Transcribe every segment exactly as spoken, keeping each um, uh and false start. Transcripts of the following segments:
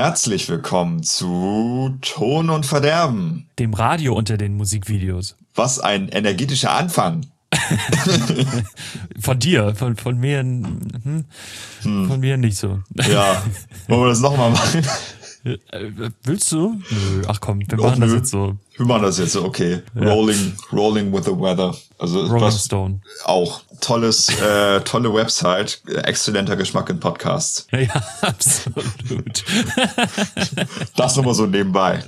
Herzlich willkommen zu Ton und Verderben. Dem Radio unter den Musikvideos. Was ein energetischer Anfang. Von dir, von, von mir, hm, hm. von mir nicht so. Ja, wollen wir das nochmal machen? Willst du? Nö, ach komm, wir machen oh, das jetzt so. Wir machen das jetzt so, okay. Ja. Rolling, rolling with the weather. Also Rolling was, Stone. Auch tolles, äh, tolle Website, exzellenter Geschmack in Podcasts. Ja, absolut. Das nochmal so nebenbei.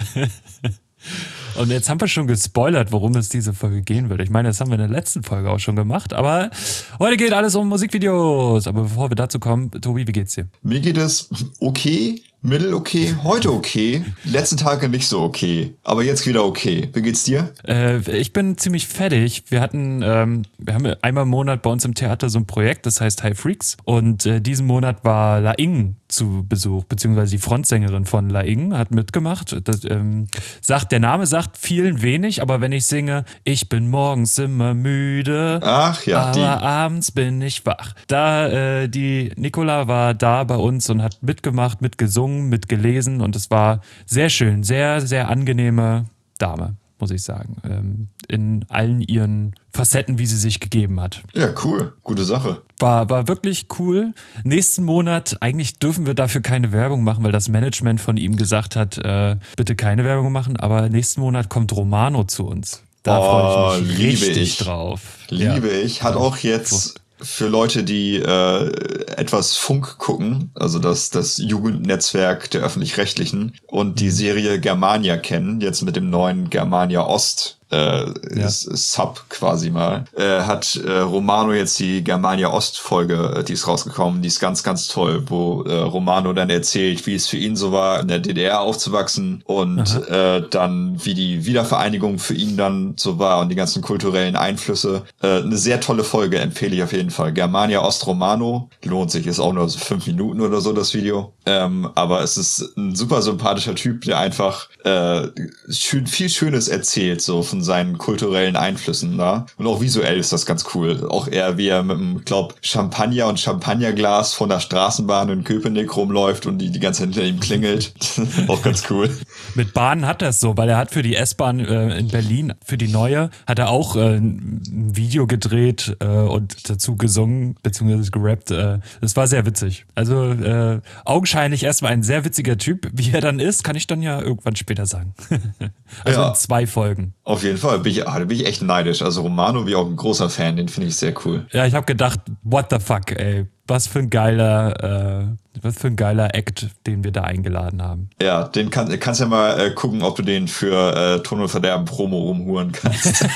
Und jetzt haben wir schon gespoilert, worum es diese Folge gehen wird. Ich meine, das haben wir in der letzten Folge auch schon gemacht, aber heute geht alles um Musikvideos. Aber bevor wir dazu kommen, Tobi, wie geht's dir? Mir geht es okay, mittel okay, heute okay, die letzten Tage nicht so okay, aber jetzt wieder okay. Wie geht's dir? Äh, ich bin ziemlich fertig. Wir hatten, ähm, wir haben einmal im Monat bei uns im Theater so ein Projekt, das heißt High Freaks. Und äh, diesen Monat war La Ing zu Besuch, beziehungsweise die Frontsängerin von La Ing hat mitgemacht. Das, ähm, sagt, der Name sagt vielen wenig, aber wenn ich singe, ich bin morgens immer müde, ach ja, aber die. abends bin ich wach. Da, äh, die Nicola war da bei uns und hat mitgemacht, mitgesungen, mitgelesen und es war sehr schön, sehr, sehr angenehme Dame, muss ich sagen, ähm, in allen ihren Facetten, wie sie sich gegeben hat. Ja, cool. Gute Sache. War, war wirklich cool. Nächsten Monat, eigentlich dürfen wir dafür keine Werbung machen, weil das Management von ihm gesagt hat, äh, bitte keine Werbung machen, aber nächsten Monat kommt Romano zu uns. Da oh, freue ich mich richtig ich. drauf. Liebe ja. ich. Hat auch jetzt für Leute, die äh, etwas Funk gucken, also das, das Jugendnetzwerk der Öffentlich-Rechtlichen und die Serie Germania kennen, jetzt mit dem neuen Germania Ost äh, ja. Sub quasi mal, äh, hat äh, Romano jetzt die Germania Ost Folge, die ist rausgekommen, die ist ganz, ganz toll, wo äh, Romano dann erzählt, wie es für ihn so war, in der D D R aufzuwachsen und äh, dann wie die Wiedervereinigung für ihn dann so war und die ganzen kulturellen Einflüsse. Äh, eine sehr tolle Folge, empfehle ich auf jeden Fall. Germania Ost Romano, lohnt sich, ist auch nur so fünf Minuten oder so das Video, ähm, aber es ist ein super sympathischer Typ, der einfach äh, schön, viel Schönes erzählt, so von seinen kulturellen Einflüssen da. Und auch visuell ist das ganz cool. Auch er, wie er mit einem, glaub, Champagner und Champagnerglas von der Straßenbahn in Köpenick rumläuft und die die ganze Zeit hinter ihm klingelt. Auch ganz cool. Mit Bahnen hat er es so, weil er hat für die S-Bahn äh, in Berlin, für die neue, hat er auch äh, ein Video gedreht äh, und dazu gesungen, beziehungsweise gerappt. Äh, das war sehr witzig. Also äh, augenscheinlich erstmal ein sehr witziger Typ. Wie er dann ist, kann ich dann ja irgendwann später sagen. Also ja, in zwei Folgen. Auf jeden Fall. Bin ich, ah, da bin ich echt neidisch. Also Romano, wie auch ein großer Fan, den finde ich sehr cool. Ja, ich habe gedacht, what the fuck, ey. Was für ein geiler, äh, was für ein geiler Act, den wir da eingeladen haben. Ja, den kann, kannst ja mal äh, gucken, ob du den für äh, Ton und Verderben Promo rumhuren kannst.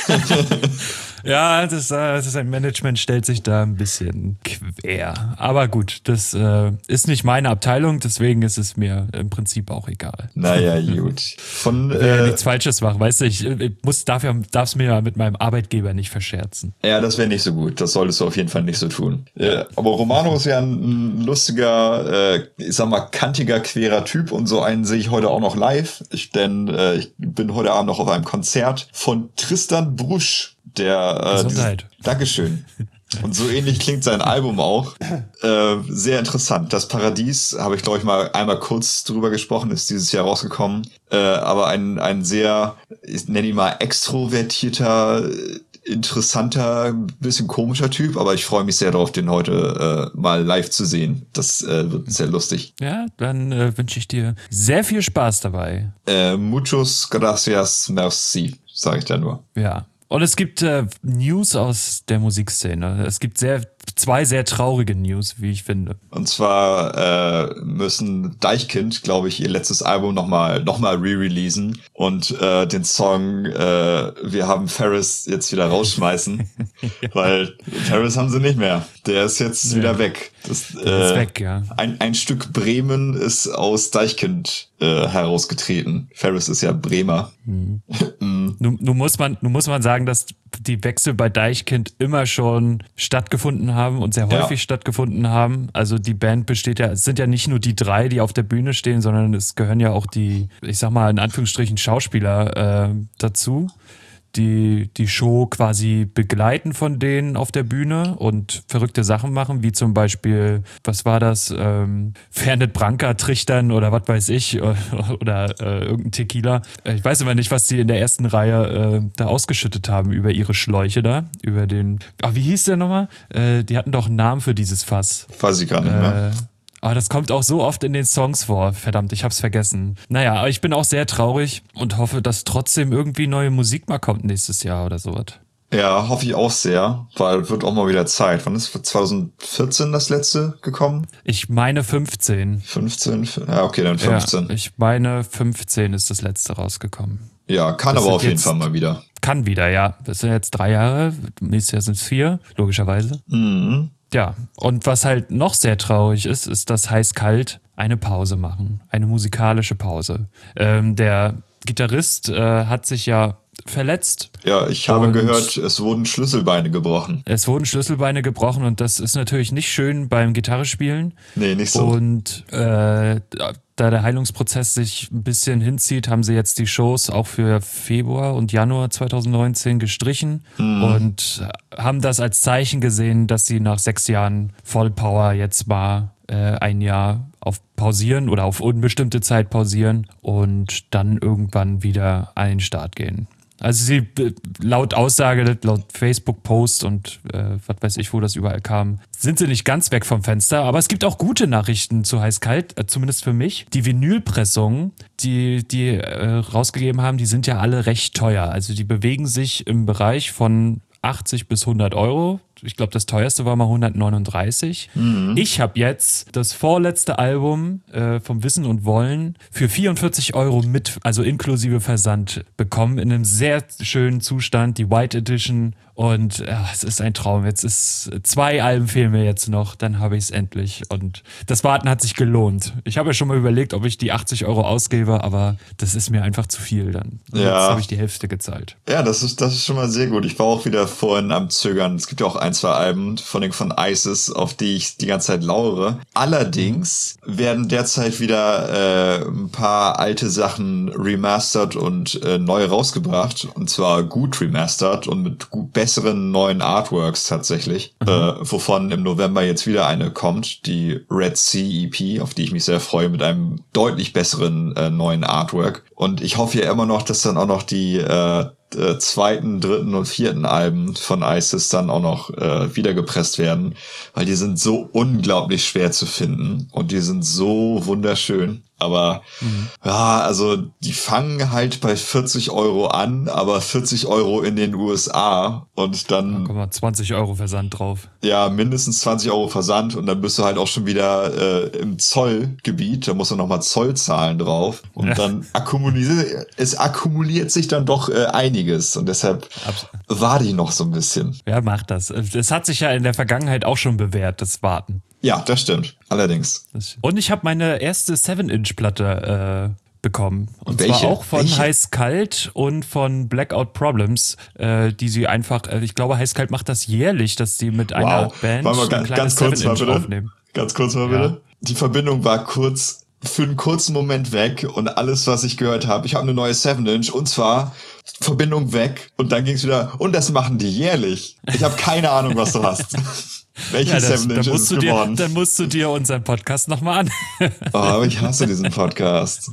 Ja, das, das ist ein Management stellt sich da ein bisschen quer. Aber gut, das äh, ist nicht meine Abteilung, deswegen ist es mir im Prinzip auch egal. Naja, gut. Von ich will ja äh, nichts Falsches machen, weißt du, ich, ich muss dafür darf's mir ja mit meinem Arbeitgeber nicht verscherzen. Ja, das wäre nicht so gut. Das solltest du auf jeden Fall nicht so tun. Äh, aber Romano ist ja ein lustiger, äh, ich sag mal, kantiger, querer Typ und so einen sehe ich heute auch noch live. Ich, denn äh, ich bin heute Abend noch auf einem Konzert von Tristan Brusch. Der, äh, Gesundheit. Dieses, Dankeschön. Und so ähnlich klingt sein Album auch. Äh, sehr interessant. Das Paradies, habe ich glaube ich mal einmal kurz drüber gesprochen, ist dieses Jahr rausgekommen. Äh, aber ein, ein sehr, ich nenne ihn mal extrovertierter, interessanter, bisschen komischer Typ. Aber ich freue mich sehr darauf, den heute äh, mal live zu sehen. Das äh, wird sehr lustig. Ja, dann äh, wünsche ich dir sehr viel Spaß dabei. Äh, muchos gracias, merci, sage ich da nur. Ja. Und es gibt äh, News aus der Musikszene. Es gibt sehr zwei sehr traurige News, wie ich finde. Und zwar äh, müssen Deichkind, glaube ich, ihr letztes Album nochmal noch mal re-releasen und äh, den Song äh, Wir haben Ferris jetzt wieder rausschmeißen, ja. Weil Ferris haben sie nicht mehr. Der ist jetzt ja. wieder weg. Das, Der äh, ist weg, ja. Ein, ein Stück Bremen ist aus Deichkind äh, herausgetreten. Ferris ist ja Bremer. Mhm. nun, nun, muss man, nun muss man sagen, dass die Wechsel bei Deichkind immer schon stattgefunden haben und sehr häufig ja. stattgefunden haben. Also die Band besteht ja, es sind ja nicht nur die drei, die auf der Bühne stehen, sondern es gehören ja auch die, ich sag mal in Anführungsstrichen Schauspieler äh, dazu, die die Show quasi begleiten von denen auf der Bühne und verrückte Sachen machen, wie zum Beispiel, was war das, ähm, Fernet Branca trichtern oder was weiß ich, oder, oder äh, irgendein Tequila. Ich weiß immer nicht, was die in der ersten Reihe äh, da ausgeschüttet haben über ihre Schläuche da, über den, ah, wie hieß der nochmal? Äh, die hatten doch einen Namen für dieses Fass. Weiß ich gar nicht mehr. Äh, Aber das kommt auch so oft in den Songs vor. Verdammt, ich hab's vergessen. Naja, aber ich bin auch sehr traurig und hoffe, dass trotzdem irgendwie neue Musik mal kommt nächstes Jahr oder sowas. Ja, hoffe ich auch sehr, weil wird auch mal wieder Zeit. Wann ist zwanzig vierzehn das letzte gekommen? Ich meine fünfzehn. fünfzehn? Ja, okay, dann fünfzehn. Ja, ich meine fünfzehn ist das letzte rausgekommen. Ja, kann das aber auf jeden jetzt, Fall mal wieder. Kann wieder, ja. Das sind jetzt drei Jahre, nächstes Jahr sind es vier, logischerweise. Mhm. Ja, und was halt noch sehr traurig ist, ist, dass Heiß-Kalt eine Pause machen. Eine musikalische Pause. Ähm, der Gitarrist äh, hat sich ja verletzt. Ja, ich habe gehört, es wurden Schlüsselbeine gebrochen. Es wurden Schlüsselbeine gebrochen und das ist natürlich nicht schön beim Gitarrespielen. Nee, nicht so. Und äh, da der Heilungsprozess sich ein bisschen hinzieht, haben sie jetzt die Shows auch für Februar und Januar zwanzig neunzehn gestrichen mhm. und haben das als Zeichen gesehen, dass sie nach sechs Jahren Vollpower jetzt mal äh, ein Jahr auf pausieren oder auf unbestimmte Zeit pausieren und dann irgendwann wieder an den Start gehen. Also sie, laut Aussage, laut Facebook-Post und äh, was weiß ich, wo das überall kam, sind sie nicht ganz weg vom Fenster. Aber es gibt auch gute Nachrichten zu Heiß-Kalt, äh, zumindest für mich. Die Vinylpressungen, die die äh, rausgegeben haben, die sind ja alle recht teuer. Also die bewegen sich im Bereich von achtzig bis hundert Euro. Ich glaube, das teuerste war mal hundertneununddreißig. Mhm. Ich habe jetzt das vorletzte Album äh, vom Wissen und Wollen für vierundvierzig Euro mit, also inklusive Versand, bekommen in einem sehr schönen Zustand, die White Edition. Und ja, es ist ein Traum. Jetzt ist zwei Alben fehlen mir jetzt noch, dann habe ich es endlich. Und das Warten hat sich gelohnt. Ich habe ja schon mal überlegt, ob ich die achtzig Euro ausgebe, aber das ist mir einfach zu viel dann. Und ja. Jetzt habe ich die Hälfte gezahlt. Ja, das ist, das ist schon mal sehr gut. Ich war auch wieder vorhin am Zögern. Es gibt ja auch ein, zwei Alben von den von ISIS, auf die ich die ganze Zeit lauere. Allerdings werden derzeit wieder äh, ein paar alte Sachen remastert und äh, neu rausgebracht. Und zwar gut remastert und mit gut besseren neuen Artworks tatsächlich. Mhm. Äh, wovon im November jetzt wieder eine kommt, die Red Sea E P, auf die ich mich sehr freue, mit einem deutlich besseren äh, neuen Artwork. Und ich hoffe ja immer noch, dass dann auch noch die äh, äh, zweiten, dritten und vierten Alben von ISIS dann auch noch äh, wiedergepresst werden, weil die sind so unglaublich schwer zu finden und die sind so wunderschön. Aber mhm. ja, also die fangen halt bei vierzig Euro an, aber vierzig Euro in den U S A und dann... Da kommen zwanzig Euro Versand drauf. Ja, mindestens zwanzig Euro Versand und dann bist du halt auch schon wieder äh, im Zollgebiet, da musst du nochmal Zoll zahlen drauf und ja. dann akkumuliert, es akkumuliert sich dann doch äh, einiges und deshalb Absolut. warte ich noch so ein bisschen. Ja, mach das. Es hat sich ja in der Vergangenheit auch schon bewährt, das Warten. Ja, das stimmt. Allerdings. Und ich habe meine erste seven Inch Platte äh, bekommen. Und Welche? zwar auch von Welche? Heiß-Kalt und von Blackout Problems, äh, die sie einfach, äh, ich glaube, Heiß-Kalt macht das jährlich, dass die mit einer wow. Band Mal ein ganz, ganz kurz mal bitte. aufnehmen. Ganz kurz mal ja. bitte. Die Verbindung war kurz, für einen kurzen Moment weg und alles, was ich gehört habe, ich habe eine neue seven Inch und zwar Verbindung weg und dann ging es wieder, und das machen die jährlich. Ich habe keine Ahnung, was du hast. Welche ja, seven Inch ist es geworden? Dir, dann musst du dir unseren Podcast nochmal an. Oh, aber ich hasse diesen Podcast.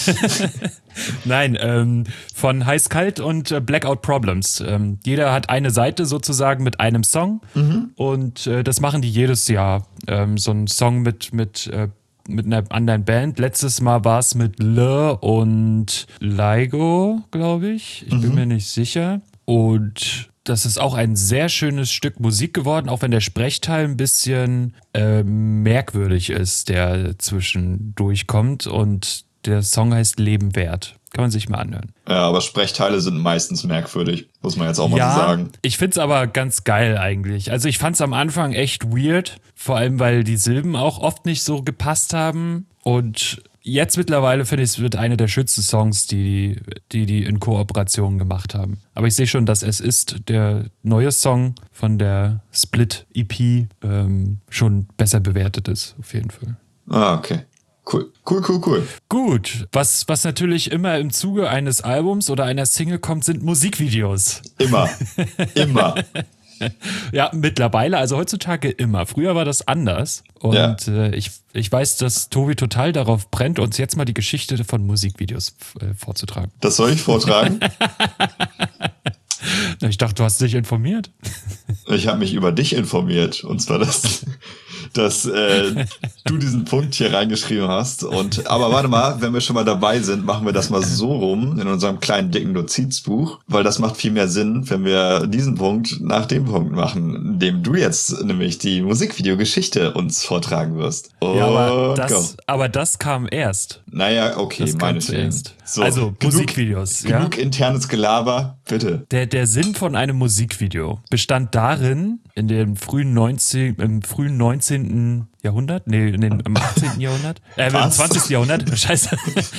Nein, ähm, von Heiß-Kalt und äh, Blackout Problems. Ähm, jeder hat eine Seite sozusagen mit einem Song mhm. und äh, das machen die jedes Jahr. Ähm, so ein Song mit, mit, äh, mit einer anderen Band. Letztes Mal war es mit Le und Laigo, glaube ich. Ich mhm. bin mir nicht sicher. Und das ist auch ein sehr schönes Stück Musik geworden, auch wenn der Sprechteil ein bisschen äh, merkwürdig ist, der zwischendurch kommt. Und der Song heißt Leben wert. Kann man sich mal anhören. Ja, aber Sprechteile sind meistens merkwürdig, muss man jetzt auch mal ja, so sagen. Ich find's aber ganz geil eigentlich. Also ich fand's am Anfang echt weird, vor allem weil die Silben auch oft nicht so gepasst haben. Und jetzt mittlerweile finde ich, es wird eine der schönsten Songs, die die, die in Kooperation gemacht haben. Aber ich sehe schon, dass Es ist der neue Song von der Split E P ähm, schon besser bewertet ist, auf jeden Fall. Ah, okay. Cool, cool, cool, cool. Gut, was, was natürlich immer im Zuge eines Albums oder einer Single kommt, sind Musikvideos. Immer, immer. Ja, mittlerweile, also heutzutage immer. Früher war das anders. Und ja. äh, ich, ich weiß, dass Tobi total darauf brennt, uns jetzt mal die Geschichte von Musikvideos äh, vorzutragen. Das soll ich vortragen? Ich dachte, du hast dich informiert. Ich habe mich über dich informiert. Und zwar, dass, dass äh, du diesen Punkt hier reingeschrieben hast. Und aber warte mal, wenn wir schon mal dabei sind, machen wir das mal so rum in unserem kleinen, dicken Notizbuch. Weil das macht viel mehr Sinn, wenn wir diesen Punkt nach dem Punkt machen, in dem du jetzt nämlich die Musikvideogeschichte uns vortragen wirst. Und ja, aber das, aber das kam erst. Naja, okay, das meine zuerst. So, also genug, Musikvideos. Genug ja? internes Gelaber, bitte. Der, der Sinn von einem Musikvideo bestand darin, in dem frühen neunzehnten, im frühen neunzehnten Jahrhundert, nee, in den, im achtzehnten Jahrhundert, äh, im zwanzigsten Jahrhundert, scheiße,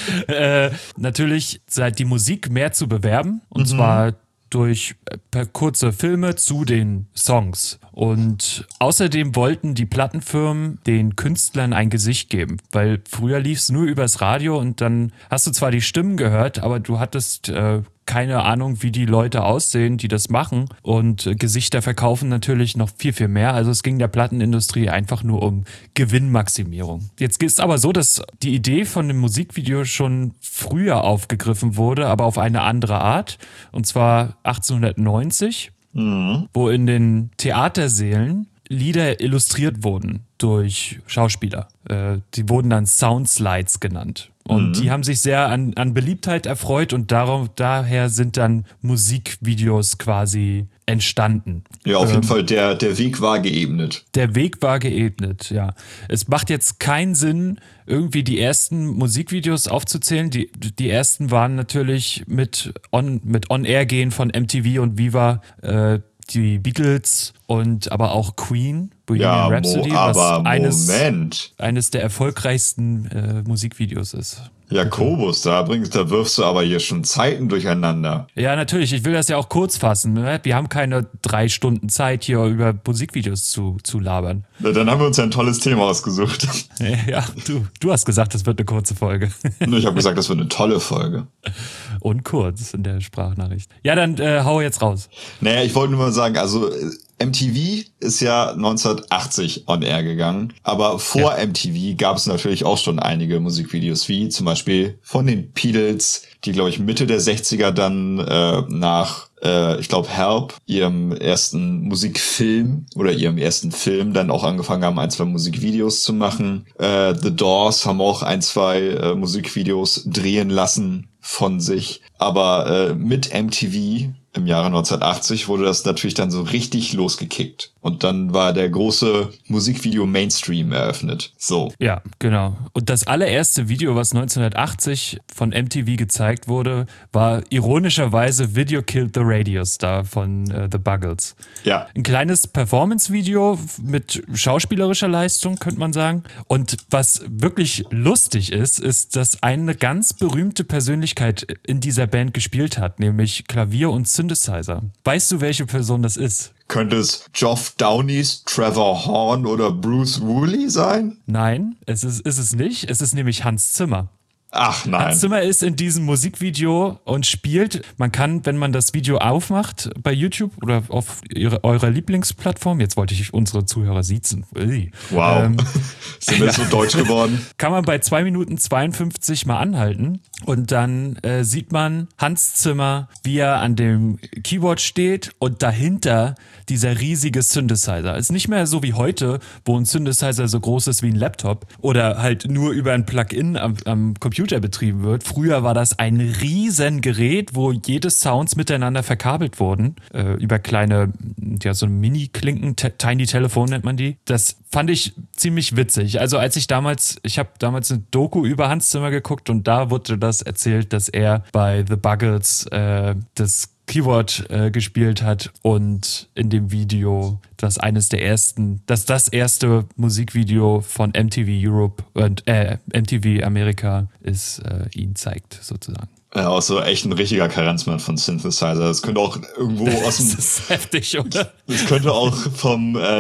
äh, natürlich seit die Musik mehr zu bewerben, und mhm. zwar durch per kurze Filme zu den Songs. Und außerdem wollten die Plattenfirmen den Künstlern ein Gesicht geben, weil früher lief es nur übers Radio und dann hast du zwar die Stimmen gehört, aber du hattest äh, keine Ahnung, wie die Leute aussehen, die das machen, und äh, Gesichter verkaufen natürlich noch viel, viel mehr. Also es ging der Plattenindustrie einfach nur um Gewinnmaximierung. Jetzt ist aber so, dass die Idee von dem Musikvideo schon früher aufgegriffen wurde, aber auf eine andere Art, und zwar achtzehnhundertneunzig. Mhm. Wo in den Theatersälen Lieder illustriert wurden durch Schauspieler. Äh, die wurden dann Soundslides genannt. Und mhm. die haben sich sehr an, an Beliebtheit erfreut, und darum, daher sind dann Musikvideos quasi entstanden. Ja, auf ähm, jeden Fall, der, der Weg war geebnet. Der Weg war geebnet, ja. Es macht jetzt keinen Sinn, irgendwie die ersten Musikvideos aufzuzählen. Die, die ersten waren natürlich mit On, mit On-Air-Gehen von M T V und Viva, äh, die Beatles und aber auch Queen, Bohemian ja, Rhapsody, Mo, aber was eines, Moment. eines der erfolgreichsten äh, Musikvideos ist. Jakobus, da bringst, da wirfst du aber hier schon Zeiten durcheinander. Ja, natürlich. Ich will das ja auch kurz fassen. Ne? Wir haben keine drei Stunden Zeit, hier über Musikvideos zu, zu labern. Na, dann haben wir uns ja ein tolles Thema ausgesucht. Ja, du, du hast gesagt, das wird eine kurze Folge. Ich habe gesagt, das wird eine tolle Folge. Und kurz in der Sprachnachricht. Ja, dann äh, hau jetzt raus. Naja, ich wollte nur mal sagen, also M T V ist ja neunzehnhundertachtzig on air gegangen, aber vor ja. M T V gab es natürlich auch schon einige Musikvideos, wie zum Beispiel von den Beatles, die, glaube ich, Mitte der sechziger dann äh, nach, äh, ich glaube, Help, ihrem ersten Musikfilm oder ihrem ersten Film dann auch angefangen haben, ein, zwei Musikvideos zu machen. Äh, The Doors haben auch ein, zwei äh, Musikvideos drehen lassen von sich, aber äh, mit M T V im Jahre neunzehnhundertachtzig wurde das natürlich dann so richtig losgekickt. Und dann war der große Musikvideo-Mainstream eröffnet. So. Ja, genau. Und das allererste Video, was neunzehnhundertachtzig von M T V gezeigt wurde, war ironischerweise Video Killed the Radio Star von äh, The Buggles. Ja. Ein kleines Performance-Video mit schauspielerischer Leistung, könnte man sagen. Und was wirklich lustig ist, ist, dass eine ganz berühmte Persönlichkeit in dieser Band gespielt hat, nämlich Klavier und Synthesizer. Weißt du, welche Person das ist? Könnte es Geoff Downies, Trevor Horn oder Bruce Woolley sein? Nein, es ist, ist es nicht. Es ist nämlich Hans Zimmer. Ach nein. Hans Zimmer ist in diesem Musikvideo und spielt, man kann, wenn man das Video aufmacht bei YouTube oder auf ihre, eurer Lieblingsplattform, jetzt wollte ich unsere Zuhörer siezen. Ui. Wow, ähm, sind wir ja. so deutsch geworden? Kann man bei zwei Minuten zweiundfünfzig mal anhalten und dann äh, sieht man Hans Zimmer, wie er an dem Keyboard steht und dahinter dieser riesige Synthesizer. Ist nicht mehr so wie heute, wo ein Synthesizer so groß ist wie ein Laptop oder halt nur über ein Plugin am, am Computer betrieben wird. Früher war das ein riesen Gerät, wo jede Sounds miteinander verkabelt wurden, äh, über kleine, ja, so Mini-Klinken, Tiny Telephone nennt man die. Das fand ich ziemlich witzig. Also als ich damals, ich habe damals eine Doku über Hans Zimmer geguckt und da wurde das erzählt, dass er bei The Buggles äh, das Keyboard äh, gespielt hat und in dem Video, das eines der ersten, dass das erste Musikvideo von M T V Europe und äh, M T V Amerika ist, äh, ihn zeigt sozusagen. Ja, auch so echt ein richtiger Karenzmann von Synthesizer. Das könnte auch irgendwo aus dem... Das ist heftig, oder? Das könnte auch vom äh,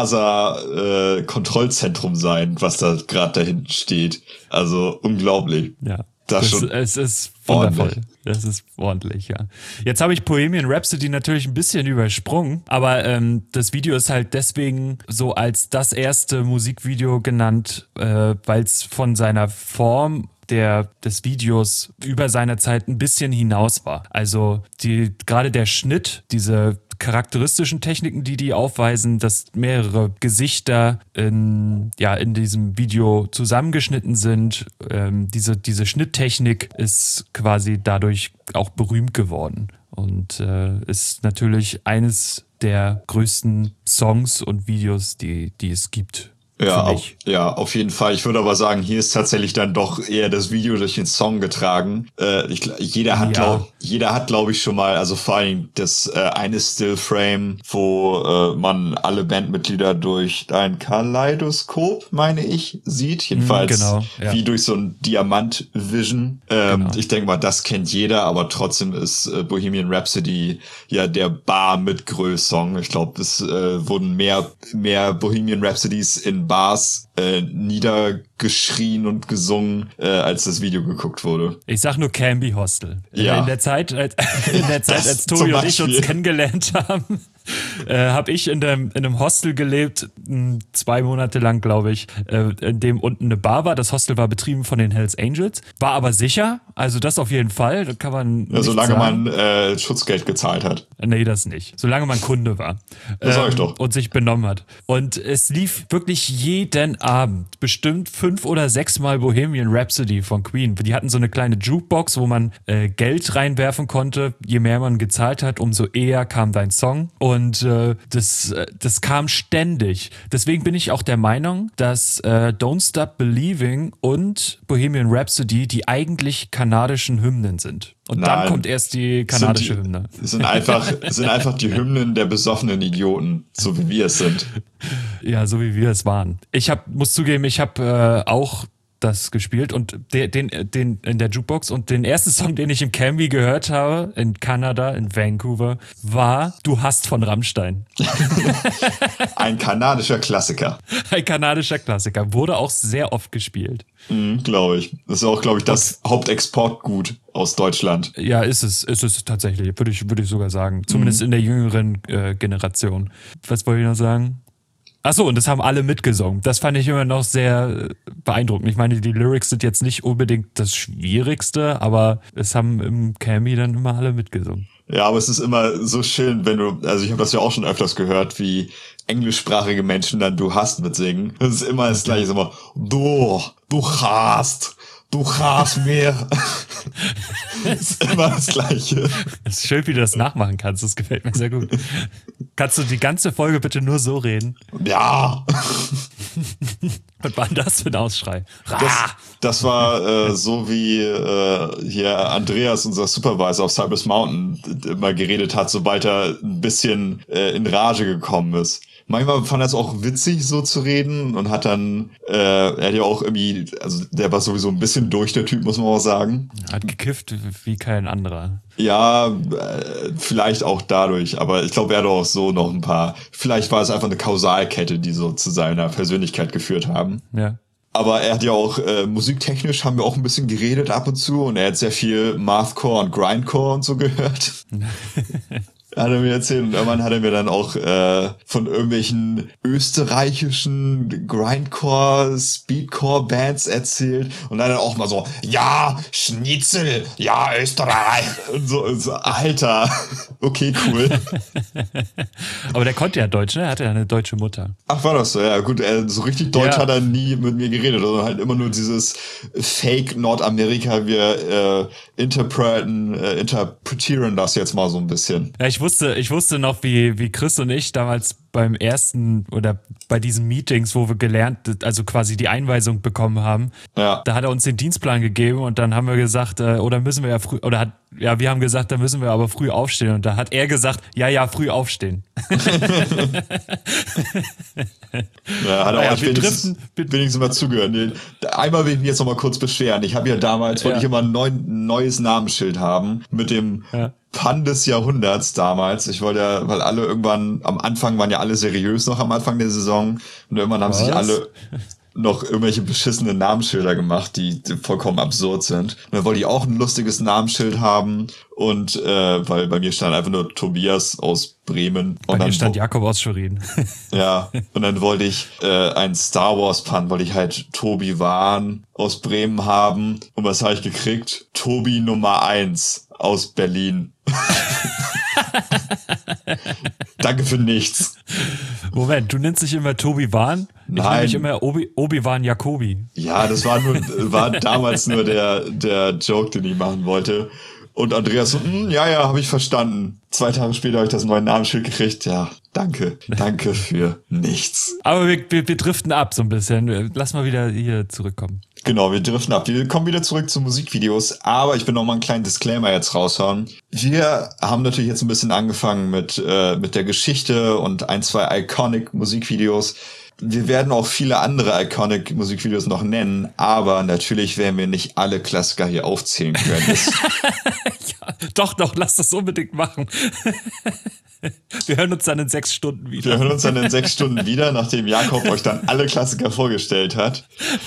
NASA-Kontrollzentrum äh, sein, was da gerade dahinten steht. Also unglaublich. Ja. Das, das schon es ist wundervoll. ordentlich. Das ist ordentlich, ja. Jetzt habe ich Bohemian Rhapsody natürlich ein bisschen übersprungen, aber ähm, das Video ist halt deswegen so als das erste Musikvideo genannt, äh, weil es von seiner Form der des Videos über seiner Zeit ein bisschen hinaus war. Also die gerade der Schnitt, diese charakteristischen Techniken, die die aufweisen, dass mehrere Gesichter in, ja, in diesem Video zusammengeschnitten sind. Ähm, diese, diese Schnitttechnik ist quasi dadurch auch berühmt geworden und äh, ist natürlich eines der größten Songs und Videos, die, die es gibt. Ja, auf, ja, auf jeden Fall. Ich würde aber sagen, hier ist tatsächlich dann doch eher das Video durch den Song getragen. Äh, ich, jeder hat, ja. glaub, jeder hat, glaube ich, schon mal, also vor allem das äh, eine Stillframe, wo äh, man alle Bandmitglieder durch ein Kaleidoskop, meine ich, sieht. Jedenfalls genau, ja. wie durch so ein Diamant-Vision. Ähm, genau. Ich denke mal, das kennt jeder, aber trotzdem ist äh, Bohemian Rhapsody ja der Bar-mit-Größ-Song. Ich glaube, es äh, wurden mehr, mehr Bohemian Rhapsodies in Bars äh, niedergeschrien und gesungen, äh, als das Video geguckt wurde. Ich sag nur Canby Hostel. Ja. In der Zeit, als, in der Zeit, als Tobi und ich uns kennengelernt haben, äh, habe ich in, dem, in einem Hostel gelebt, mh, zwei Monate lang, glaube ich, äh, in dem unten eine Bar war. Das Hostel war betrieben von den Hells Angels, war aber sicher, also das auf jeden Fall, da kann man ja, solange sagen. man äh, Schutzgeld gezahlt hat. Nee, das nicht. Solange man Kunde war. Das ähm, sag ich doch. Und sich benommen hat. Und es lief wirklich jeden Abend, bestimmt fünf oder sechs Mal Bohemian Rhapsody von Queen. Die hatten so eine kleine Jukebox, wo man äh, Geld reinwerfen konnte. Je mehr man gezahlt hat, umso eher kam dein Song. Und äh, das, äh, das kam ständig. Deswegen bin ich auch der Meinung, dass äh, Don't Stop Believing und Bohemian Rhapsody die eigentlich kanadischen Hymnen sind. Und Nein, dann kommt erst die kanadische die, Hymne. Sind einfach, sind einfach die Hymnen der besoffenen Idioten, so wie wir es sind. Ja, so wie wir es waren. Ich hab, muss zugeben, ich habe äh, auch das gespielt und de, den, den in der Jukebox und den ersten Song, den ich im Canby gehört habe, in Kanada, in Vancouver, war Du hast von Rammstein. Ein kanadischer Klassiker. Ein kanadischer Klassiker. Wurde auch sehr oft gespielt. Mhm, glaube ich. Das ist auch, glaube ich, das und, Hauptexportgut aus Deutschland. Ja, ist es, ist es tatsächlich, würde ich, würde ich sogar sagen. Zumindest mhm. in der jüngeren äh, Generation. Was wollte ich noch sagen? Achso, und das haben alle mitgesungen. Das fand ich immer noch sehr beeindruckend. Ich meine, die Lyrics sind jetzt nicht unbedingt das Schwierigste, aber es haben im Cammy dann immer alle mitgesungen. Ja, aber es ist immer so schön, wenn du, also ich habe das ja auch schon öfters gehört, wie englischsprachige Menschen dann Du hast mitsingen. Das ist immer das Gleiche, ist immer Du, du hast, du hast mehr. Das ist immer das Gleiche. Es ist schön, wie du das nachmachen kannst. Das gefällt mir sehr gut. Kannst du die ganze Folge bitte nur so reden? Ja. Was war denn das für ein Ausschrei? Das, das war äh, so wie äh, hier Andreas, unser Supervisor auf Cypress Mountain, immer geredet hat, sobald er ein bisschen äh, in Rage gekommen ist. Manchmal fand er es auch witzig, so zu reden und hat dann, äh, er hat ja auch irgendwie, also der war sowieso ein bisschen durch, der Typ, muss man auch sagen. Hat gekifft wie kein anderer. Ja, äh, vielleicht auch dadurch, aber ich glaube, er hat auch so noch ein paar, vielleicht war es einfach eine Kausalkette, die so zu seiner Persönlichkeit geführt haben. Ja. Aber er hat ja auch, äh, musiktechnisch haben wir auch ein bisschen geredet ab und zu und er hat sehr viel Mathcore und Grindcore und so gehört. Hat er mir erzählt und irgendwann hat er mir dann auch äh, von irgendwelchen österreichischen Grindcore, Speedcore-Bands erzählt und dann auch mal so, ja, Schnitzel, ja, Österreich und so, und so Alter, okay, cool. Aber der konnte ja Deutsch, ne? Er hatte ja eine deutsche Mutter. Ach, war das so? Ja, gut, er, so richtig Deutsch ja. hat er nie mit mir geredet, sondern halt immer nur dieses Fake Nordamerika, wir äh, interpreten, äh, interpretieren das jetzt mal so ein bisschen. Ja, ich wusste, ich wusste noch, wie, wie Chris und ich damals beim ersten oder bei diesen Meetings, wo wir gelernt, also quasi die Einweisung bekommen haben, ja. da hat er uns den Dienstplan gegeben und dann haben wir gesagt, äh, oder müssen wir ja früh, oder hat, ja, wir haben gesagt, da müssen wir aber früh aufstehen und da hat er gesagt, ja, ja, früh aufstehen. Ja, hat er Naja, auch wir wenigstens, driften- wenigstens mal zugehört. Nee, Einmal will ich mich jetzt noch mal kurz beschweren. Ich habe ja damals, wollte Ja. ich immer ein neu, neues Namensschild haben mit dem Ja. Pan des Jahrhunderts damals. Ich wollte ja, weil alle irgendwann, am Anfang waren ja alle seriös noch am Anfang der Saison und irgendwann haben Was? sich alle noch irgendwelche beschissenen Namensschilder gemacht, die vollkommen absurd sind. Und dann wollte ich auch ein lustiges Namensschild haben und äh, weil bei mir stand einfach nur Tobias aus Bremen. Bei Und mir dann stand Jakob aus Schwerin. ja, und dann wollte ich äh, ein Star Wars Pan, wollte ich halt Tobi Wahn aus Bremen haben. Und was habe ich gekriegt? Tobi Nummer eins aus Berlin. Danke für nichts. Moment, du nennst dich immer Tobi Wahn? Ich nenne Nein. mich immer Obi, Obi-Wan Jakobi. Ja, das war nur, war damals nur der, der Joke, den ich machen wollte. Und Andreas so, hm, ja, ja, habe ich verstanden. Zwei Tage später habe ich das neue Namensschild gekriegt. Ja, danke. Danke für nichts. Aber wir, wir, wir driften ab so ein bisschen. Lass mal wieder hier zurückkommen. Genau, wir driften ab. Wir kommen wieder zurück zu Musikvideos, aber ich will noch mal einen kleinen Disclaimer jetzt raushauen. Wir haben natürlich jetzt ein bisschen angefangen mit äh, mit der Geschichte und ein, zwei iconic Musikvideos. Wir werden auch viele andere iconic Musikvideos noch nennen, aber natürlich werden wir nicht alle Klassiker hier aufzählen können. Das, Ja, doch, doch, lass das unbedingt machen. Wir hören uns dann in sechs Stunden wieder. wir hören uns dann in sechs Stunden wieder, nachdem Jakob euch dann alle Klassiker vorgestellt hat.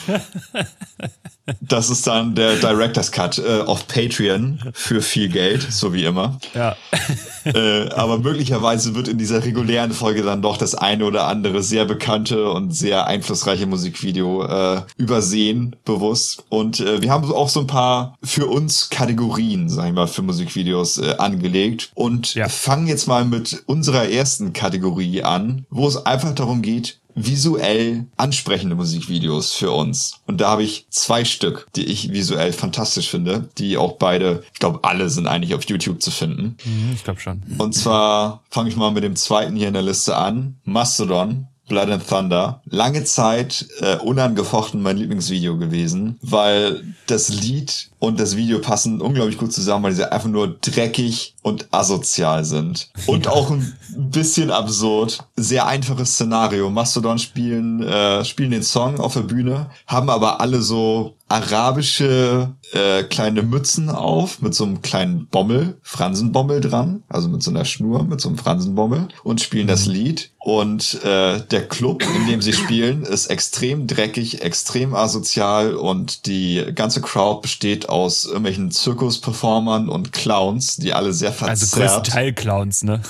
Das ist dann der Director's Cut äh, auf Patreon für viel Geld, so wie immer. Ja. äh, aber möglicherweise wird in dieser regulären Folge dann doch das eine oder andere sehr bekannte und sehr einflussreiche Musikvideo äh, übersehen, bewusst. Und äh, wir haben auch so ein paar für uns Kategorien, sag ich mal, für Musikvideos äh, angelegt und Ja. fangen jetzt mal mit unserer ersten Kategorie an, wo es einfach darum geht, visuell ansprechende Musikvideos für uns. Und da habe ich zwei Stück, die ich visuell fantastisch finde, die auch beide, ich glaube, alle sind eigentlich auf YouTube zu finden. Mhm, ich glaube schon. Und zwar fange ich mal mit dem zweiten hier in der Liste an. Mastodon, Blood and Thunder. Lange Zeit äh, unangefochten mein Lieblingsvideo gewesen, weil das Lied und das Video passen unglaublich gut zusammen, weil sie einfach nur dreckig und asozial sind. Und Ja. auch ein bisschen absurd. Sehr einfaches Szenario. Mastodon spielen, äh, spielen den Song auf der Bühne, haben aber alle so arabische äh, kleine Mützen auf mit so einem kleinen Bommel, Fransenbommel dran, also mit so einer Schnur, mit so einem Fransenbommel und spielen das Lied. Und äh, der Club, in dem sie spielen, ist extrem dreckig, extrem asozial und die ganze Crowd besteht aus irgendwelchen Zirkusperformern und Clowns, die alle sehr Also verzerrt, größten Teil Clowns, ne?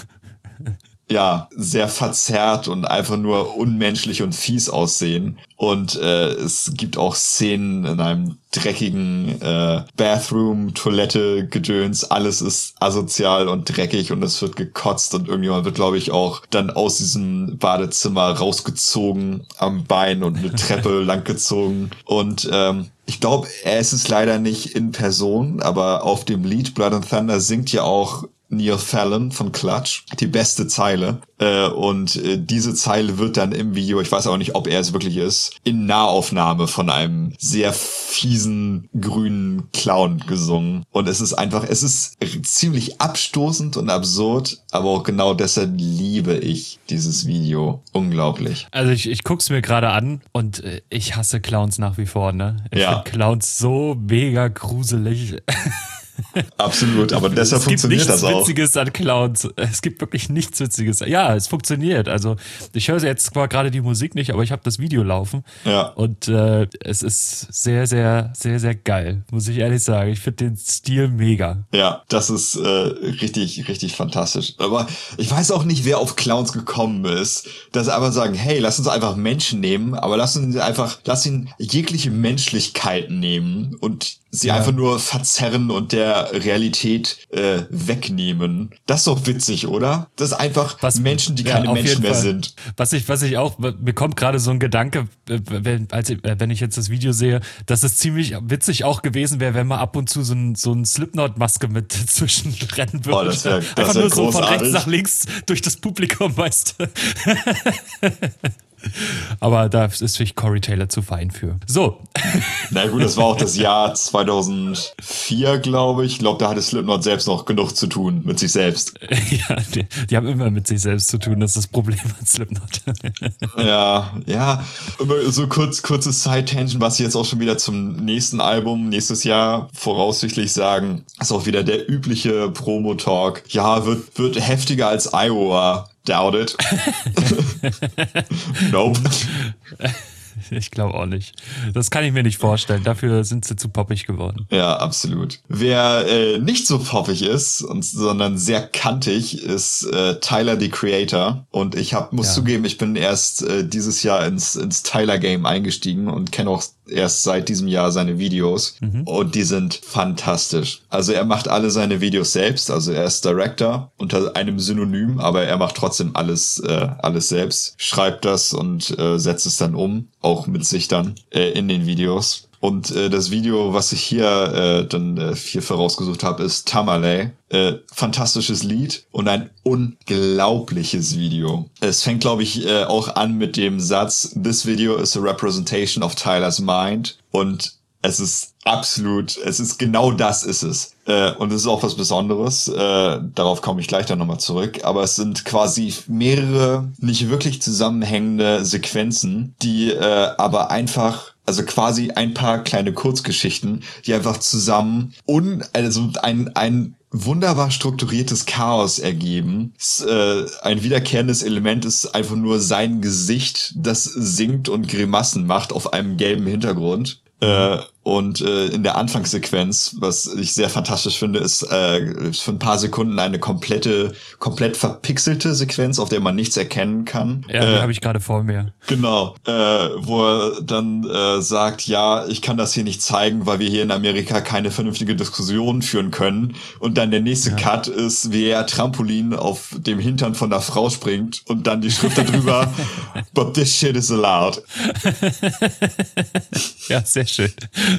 ja, sehr verzerrt und einfach nur unmenschlich und fies aussehen. Und äh, es gibt auch Szenen in einem dreckigen äh, Bathroom, Toilette, Gedöns. Alles ist asozial und dreckig und es wird gekotzt und irgendjemand wird, glaube ich, auch dann aus diesem Badezimmer rausgezogen am Bein und eine Treppe langgezogen. Und ähm, ich glaube, er ist es leider nicht in Person, aber auf dem Lied Blood and Thunder singt ja auch Neil Fallon von Clutch, die beste Zeile. Äh, und äh, diese Zeile wird dann im Video, ich weiß auch nicht, ob er es wirklich ist, in Nahaufnahme von einem sehr fiesen grünen Clown gesungen. Und es ist einfach, es ist ziemlich abstoßend und absurd, aber auch genau deshalb liebe ich dieses Video. Unglaublich. Also ich, ich guck's mir gerade an und äh, ich hasse Clowns nach wie vor, ne? Ich Ja. finde Clowns so mega gruselig. Absolut, aber deshalb es gibt funktioniert nichts das auch. Witziges an Clowns. Es gibt wirklich nichts Witziges. Ja, es funktioniert. Also ich höre jetzt zwar gerade die Musik nicht, aber ich habe das Video laufen. Ja. Und äh, es ist sehr, sehr, sehr, sehr geil, muss ich ehrlich sagen. Ich finde den Stil mega. Ja, das ist äh, richtig, richtig fantastisch. Aber ich weiß auch nicht, wer auf Clowns gekommen ist, dass sie einfach sagen, hey, lass uns einfach Menschen nehmen, aber lass uns einfach, lass ihn jegliche Menschlichkeit nehmen und sie ja. einfach nur verzerren und der Realität äh, wegnehmen. Das ist doch witzig, oder? Das ist einfach was, Menschen, die ja, keine Menschen mehr Fall. sind. Was ich, was ich auch, mir kommt gerade so ein Gedanke, wenn, als ich, wenn ich jetzt das Video sehe, dass es ziemlich witzig auch gewesen wäre, wenn man ab und zu so ein, so ein Slipknot-Maske mit zwischen rennen würde. Oh, das wär, das einfach wär nur so großartig. von rechts nach links durch das Publikum, weißt du. Aber da ist sich Corey Taylor zu fein für. So. Na gut, das war auch das Jahr zweitausendvier, glaube ich. Ich glaube, da hatte Slipknot selbst noch genug zu tun mit sich selbst. Ja, die, die haben immer mit sich selbst zu tun. Das ist das Problem an Slipknot. Ja, ja. So kurz, kurzes Side-Tangent, was sie jetzt auch schon wieder zum nächsten Album, nächstes Jahr voraussichtlich sagen, ist auch wieder der übliche Promo-Talk. Ja, wird, wird heftiger als Iowa. Doubt it. Nope. Ich glaube auch nicht. Das kann ich mir nicht vorstellen. Dafür sind sie zu poppig geworden. Ja, absolut. Wer äh, nicht so poppig ist, und, sondern sehr kantig, ist äh, Tyler, the Creator. Und ich hab, muss ja. zugeben, ich bin erst äh, dieses Jahr ins, ins Tyler-Game eingestiegen und kenne auch erst seit diesem Jahr seine Videos. Mhm. Und die sind fantastisch. Also er macht alle seine Videos selbst. Also er ist Director unter einem Synonym, aber er macht trotzdem alles, äh, alles selbst. Schreibt das und äh, setzt es dann um. Auch mit sich dann äh, in den Videos. Und äh, das Video, was ich hier äh, dann äh, hierfür rausgesucht habe, ist Tamale. Äh, fantastisches Lied und ein unglaubliches Video. Es fängt, glaube ich, äh, auch an mit dem Satz, "This video is a representation of Tyler's mind." Und es ist absolut, es ist genau das ist es. Äh, und es ist auch was Besonderes. Äh, darauf komme ich gleich dann nochmal zurück. Aber es sind quasi mehrere nicht wirklich zusammenhängende Sequenzen, die äh, aber einfach, also quasi ein paar kleine Kurzgeschichten, die einfach zusammen un, also ein, ein wunderbar strukturiertes Chaos ergeben. Es, äh, ein wiederkehrendes Element ist einfach nur sein Gesicht, das singt und Grimassen macht auf einem gelben Hintergrund. Äh, und äh, in der Anfangssequenz, was ich sehr fantastisch finde, ist äh, für ein paar Sekunden eine komplette, komplett verpixelte Sequenz, auf der man nichts erkennen kann. Ja, die äh, habe ich gerade vor mir. Genau, äh, wo er dann äh, sagt, ja, ich kann das hier nicht zeigen, weil wir hier in Amerika keine vernünftige Diskussion führen können. Und dann der nächste ja. Cut ist, wie er Trampolin auf dem Hintern von der Frau springt und dann die Schrift darüber, "But this shit is allowed." Ja, sehr schön.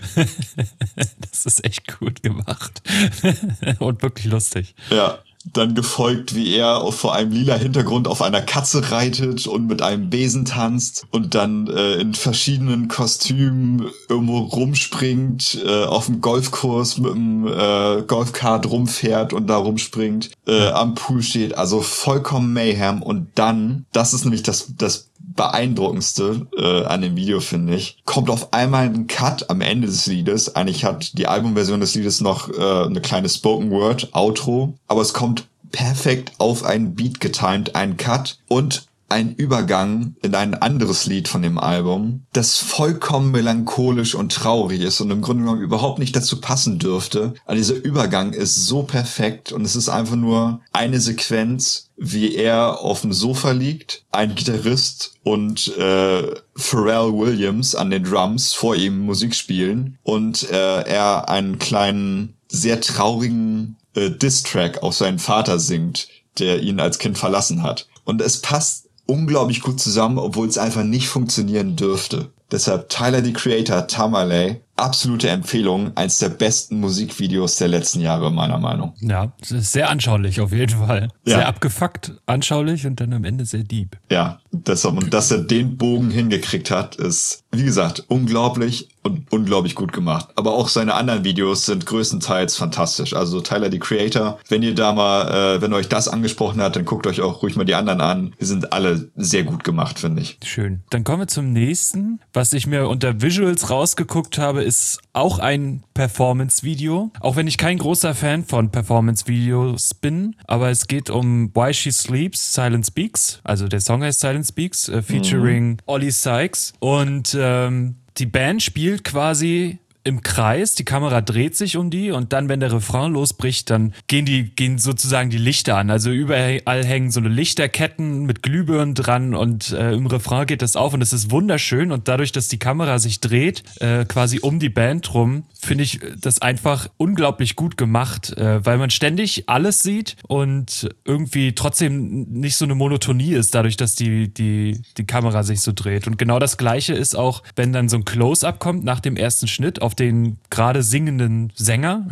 Das ist echt gut gemacht. Und wirklich lustig. Ja, dann gefolgt, wie er vor einem lila Hintergrund auf einer Katze reitet und mit einem Besen tanzt und dann äh, in verschiedenen Kostümen irgendwo rumspringt, äh, auf dem Golfkurs mit dem äh, Golfkart rumfährt und da rumspringt, äh, am Pool steht. Also vollkommen Mayhem. Und dann, das ist nämlich das, das beeindruckendste äh, an dem Video, finde ich, kommt auf einmal ein Cut am Ende des Liedes. Eigentlich hat die Albumversion des Liedes noch äh, eine kleine Spoken Word Outro, aber es kommt perfekt auf einen Beat getimed, ein Cut und ein Übergang in ein anderes Lied von dem Album, das vollkommen melancholisch und traurig ist und im Grunde genommen überhaupt nicht dazu passen dürfte. Aber dieser Übergang ist so perfekt und es ist einfach nur eine Sequenz, wie er auf dem Sofa liegt, ein Gitarrist und äh, Pharrell Williams an den Drums vor ihm Musik spielen und äh, er einen kleinen, sehr traurigen äh, Diss-Track auf seinen Vater singt, der ihn als Kind verlassen hat. Und es passt unglaublich gut zusammen, obwohl es einfach nicht funktionieren dürfte. Deshalb Tyler, the Creator, Tamale, absolute Empfehlung, eins der besten Musikvideos der letzten Jahre, meiner Meinung. Ja, es ist sehr anschaulich auf jeden Fall. Ja. Sehr abgefuckt, anschaulich und dann am Ende sehr deep. Ja, deshalb, und dass er den Bogen hingekriegt hat, ist, wie gesagt, unglaublich und unglaublich gut gemacht. Aber auch seine anderen Videos sind größtenteils fantastisch. Also Tyler, the Creator, wenn ihr da mal, äh, wenn euch das angesprochen hat, dann guckt euch auch ruhig mal die anderen an. Die sind alle sehr gut gemacht, finde ich. Schön. Dann kommen wir zum nächsten. Was ich mir unter Visuals rausgeguckt habe, ist auch ein Performance-Video. Auch wenn ich kein großer Fan von Performance-Videos bin, aber es geht um Why She Sleeps, Silent Speaks. Also der Song heißt Silent Speaks, äh, featuring mhm. Ollie Sykes. Und ähm, die Band spielt quasi im Kreis, die Kamera dreht sich um die und dann, wenn der Refrain losbricht, dann gehen die, gehen sozusagen die Lichter an. Also überall hängen so eine Lichterketten mit Glühbirnen dran und äh, im Refrain geht das auf und es ist wunderschön und dadurch, dass die Kamera sich dreht, äh, quasi um die Band rum, finde ich das einfach unglaublich gut gemacht, äh, weil man ständig alles sieht und irgendwie trotzdem nicht so eine Monotonie ist, dadurch, dass die, die, die Kamera sich so dreht. Und genau das Gleiche ist auch, wenn dann so ein Close-Up kommt nach dem ersten Schnitt auf den gerade singenden Sänger.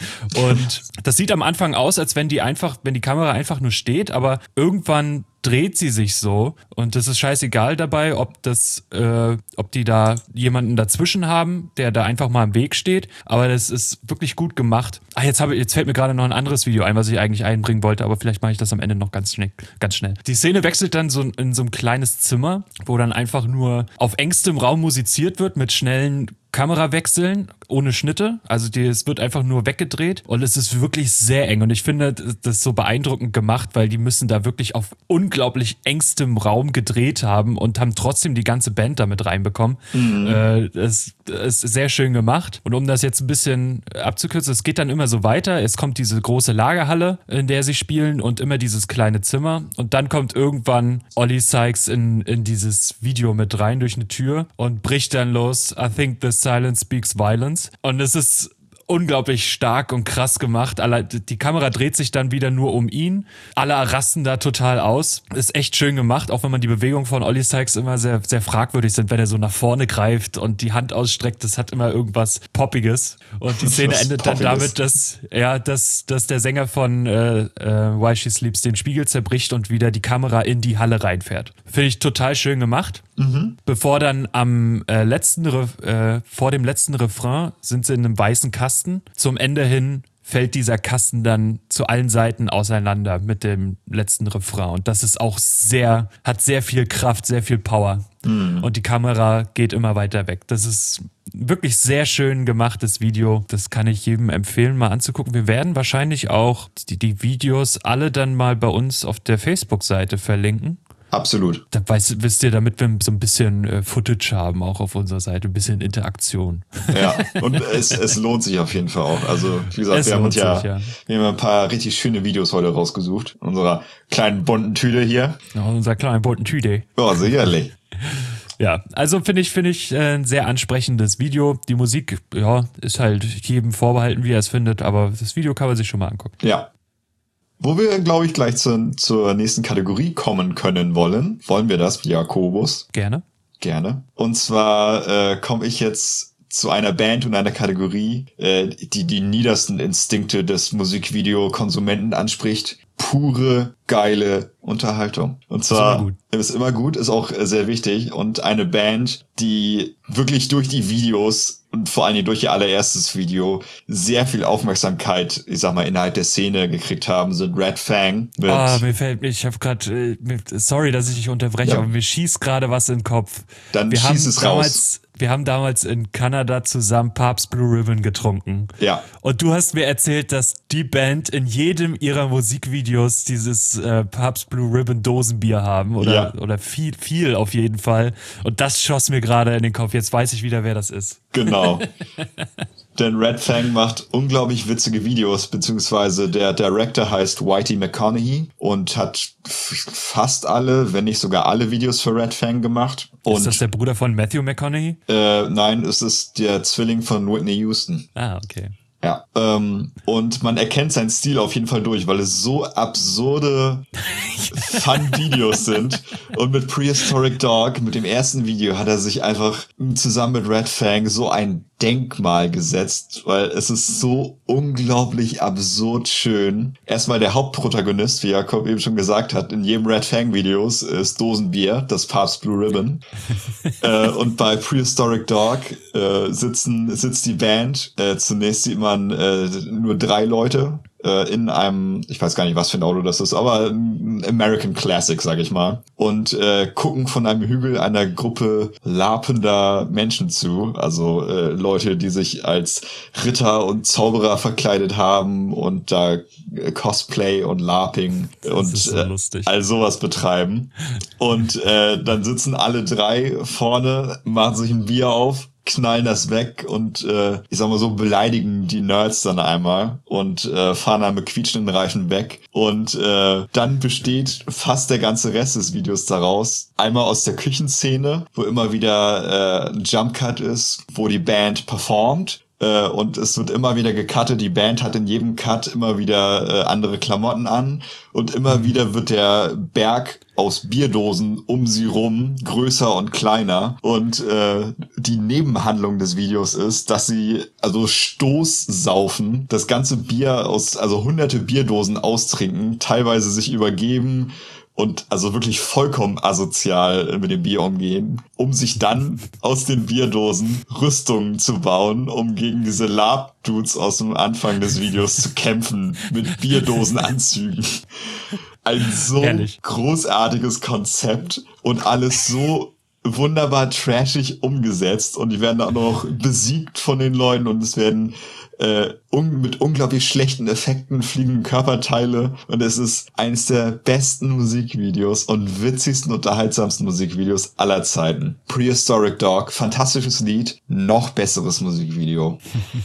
Und das sieht am Anfang aus, als wenn die einfach, wenn die Kamera einfach nur steht, aber irgendwann dreht sie sich so und das ist scheißegal dabei, ob das, äh, ob die da jemanden dazwischen haben, der da einfach mal im Weg steht, aber das ist wirklich gut gemacht. Ah, jetzt habe jetzt fällt mir gerade noch ein anderes Video ein, was ich eigentlich einbringen wollte, aber vielleicht mache ich das am Ende noch ganz schnell, ganz schnell. Die Szene wechselt dann so in so ein kleines Zimmer, wo dann einfach nur auf engstem Raum musiziert wird mit schnellen Kamerawechseln ohne Schnitte, also die, es wird einfach nur weggedreht und es ist wirklich sehr eng und ich finde das so beeindruckend gemacht, weil die müssen da wirklich auf unglaublich engstem Raum gedreht haben und haben trotzdem die ganze Band damit reinbekommen. Mhm. Äh, das, das ist sehr schön gemacht und um das jetzt ein bisschen abzukürzen, es geht dann immer so weiter, es kommt diese große Lagerhalle, in der sie spielen und immer dieses kleine Zimmer und dann kommt irgendwann Oli Sykes in, in dieses Video mit rein durch eine Tür und bricht dann los, I think the silence speaks violence. Und es ist unglaublich stark und krass gemacht. Die Kamera dreht sich dann wieder nur um ihn. Alle rasten da total aus. Ist echt schön gemacht, auch wenn man die Bewegungen von Oli Sykes immer sehr, sehr fragwürdig sind, wenn er so nach vorne greift und die Hand ausstreckt. Das hat immer irgendwas Poppiges. Und die Szene endet dann damit, dass, ja, dass, dass der Sänger von äh, äh, Why She Sleeps den Spiegel zerbricht und wieder die Kamera in die Halle reinfährt. Finde ich total schön gemacht. Mhm. Bevor dann am äh, letzten, äh, vor dem letzten Refrain sind sie in einem weißen Kasten. Zum Ende hin fällt dieser Kasten dann zu allen Seiten auseinander mit dem letzten Refrain. Und das ist auch sehr, hat sehr viel Kraft, sehr viel Power. Mhm. Und die Kamera geht immer weiter weg. Das ist wirklich sehr schön gemachtes Video. Das kann ich jedem empfehlen, mal anzugucken. Wir werden wahrscheinlich auch die, die Videos alle dann mal bei uns auf der Facebook-Seite verlinken. Absolut. Da weißt, wisst ihr, damit wir so ein bisschen äh, Footage haben, auch auf unserer Seite, ein bisschen Interaktion. Ja, und es, es lohnt sich auf jeden Fall auch. Also, wie gesagt, es wir haben uns ja, sich, ja, wir haben ein paar richtig schöne Videos heute rausgesucht. In unserer kleinen bunten Tüte hier. Ja, unserer kleinen bunten Tüte. Ja, sicherlich. Ja, also finde ich, finde ich äh, ein sehr ansprechendes Video. Die Musik, ja, ist halt jedem vorbehalten, wie er es findet, aber das Video kann man sich schon mal angucken. Ja. Wo wir, glaube ich, gleich zu, zur nächsten Kategorie kommen können wollen. Wollen wir das, Jakobus? Gerne. Gerne. Und zwar äh, komme ich jetzt zu einer Band und einer Kategorie, äh, die die niedersten Instinkte des Musikvideo-Konsumenten anspricht. Pure, geile Unterhaltung. Und zwar ist immer gut, ist, immer gut, ist auch sehr wichtig. Und eine Band, die wirklich durch die Videos und vor allen Dingen durch ihr allererstes Video sehr viel Aufmerksamkeit, ich sag mal, innerhalb der Szene gekriegt haben, sind Red Fang. Ah, oh, mir fällt, ich habe gerade, sorry, dass ich dich unterbreche, ja. aber mir schießt gerade was in den Kopf. Dann wir schieß es damals, raus. Wir haben damals in Kanada zusammen Pabst Blue Ribbon getrunken. Ja. Und du hast mir erzählt, dass die Band in jedem ihrer Musikvideos dieses äh, Pabst Blue Ribbon Dosenbier haben. Oder, ja. oder viel, viel auf jeden Fall. Und das schoss mir gerade in den Kopf. Jetzt weiß ich wieder, wer das ist. Genau. Denn Red Fang macht unglaublich witzige Videos, beziehungsweise der Director heißt Whitey McConaughey und hat f- fast alle, wenn nicht sogar alle Videos für Red Fang gemacht. Und, ist das der Bruder von Matthew McConaughey? Äh, nein, es ist der Zwilling von Whitney Houston. Ah, okay. Ja, ähm, und man erkennt seinen Stil auf jeden Fall durch, weil es so absurde Fun-Videos sind. Und mit Prehistoric Dog, mit dem ersten Video, hat er sich einfach zusammen mit Red Fang so ein Denkmal gesetzt, weil es ist so unglaublich absurd schön. Erstmal der Hauptprotagonist, wie Jakob eben schon gesagt hat, in jedem Red Fang Videos ist Dosenbier, das Pabst Blue Ribbon. äh, und bei Prehistoric Dog äh, sitzen sitzt die Band. Äh, zunächst sieht man äh, nur drei Leute äh, in einem, ich weiß gar nicht, was für ein Auto das ist, aber ein American Classic, sag ich mal. Und äh, gucken von einem Hügel einer Gruppe lapender Menschen zu. Also äh, Leute, die sich als Ritter und Zauberer verkleidet haben und da äh, Cosplay und LARPing und so äh, all sowas betreiben. Und äh, dann sitzen alle drei vorne, machen sich ein Bier auf knallen das weg und äh, ich sag mal so, beleidigen die Nerds dann einmal und äh, fahren dann mit quietschenden Reifen weg. Und äh, dann besteht fast der ganze Rest des Videos daraus. Einmal aus der Küchenszene, wo immer wieder äh, ein Jumpcut ist, wo die Band performt. Äh, und es wird immer wieder gecuttet. Die Band hat in jedem Cut immer wieder äh, andere Klamotten an. Und immer wieder wird der Berg aus Bierdosen um sie rum größer und kleiner. Und äh, die Nebenhandlung des Videos ist, dass sie also Stoßsaufen, das ganze Bier aus, also hunderte Bierdosen austrinken, teilweise sich übergeben und also wirklich vollkommen asozial mit dem Bier umgehen, um sich dann aus den Bierdosen Rüstungen zu bauen, um gegen diese Lab-Dudes aus dem Anfang des Videos zu kämpfen mit Bierdosenanzügen. Ein so Ehrlich. großartiges Konzept und alles so wunderbar trashig umgesetzt und die werden auch noch besiegt von den Leuten und es werden äh, un- mit unglaublich schlechten Effekten fliegen Körperteile und es ist eines der besten Musikvideos und witzigsten, unterhaltsamsten Musikvideos aller Zeiten. Prehistoric Dog, fantastisches Lied, noch besseres Musikvideo.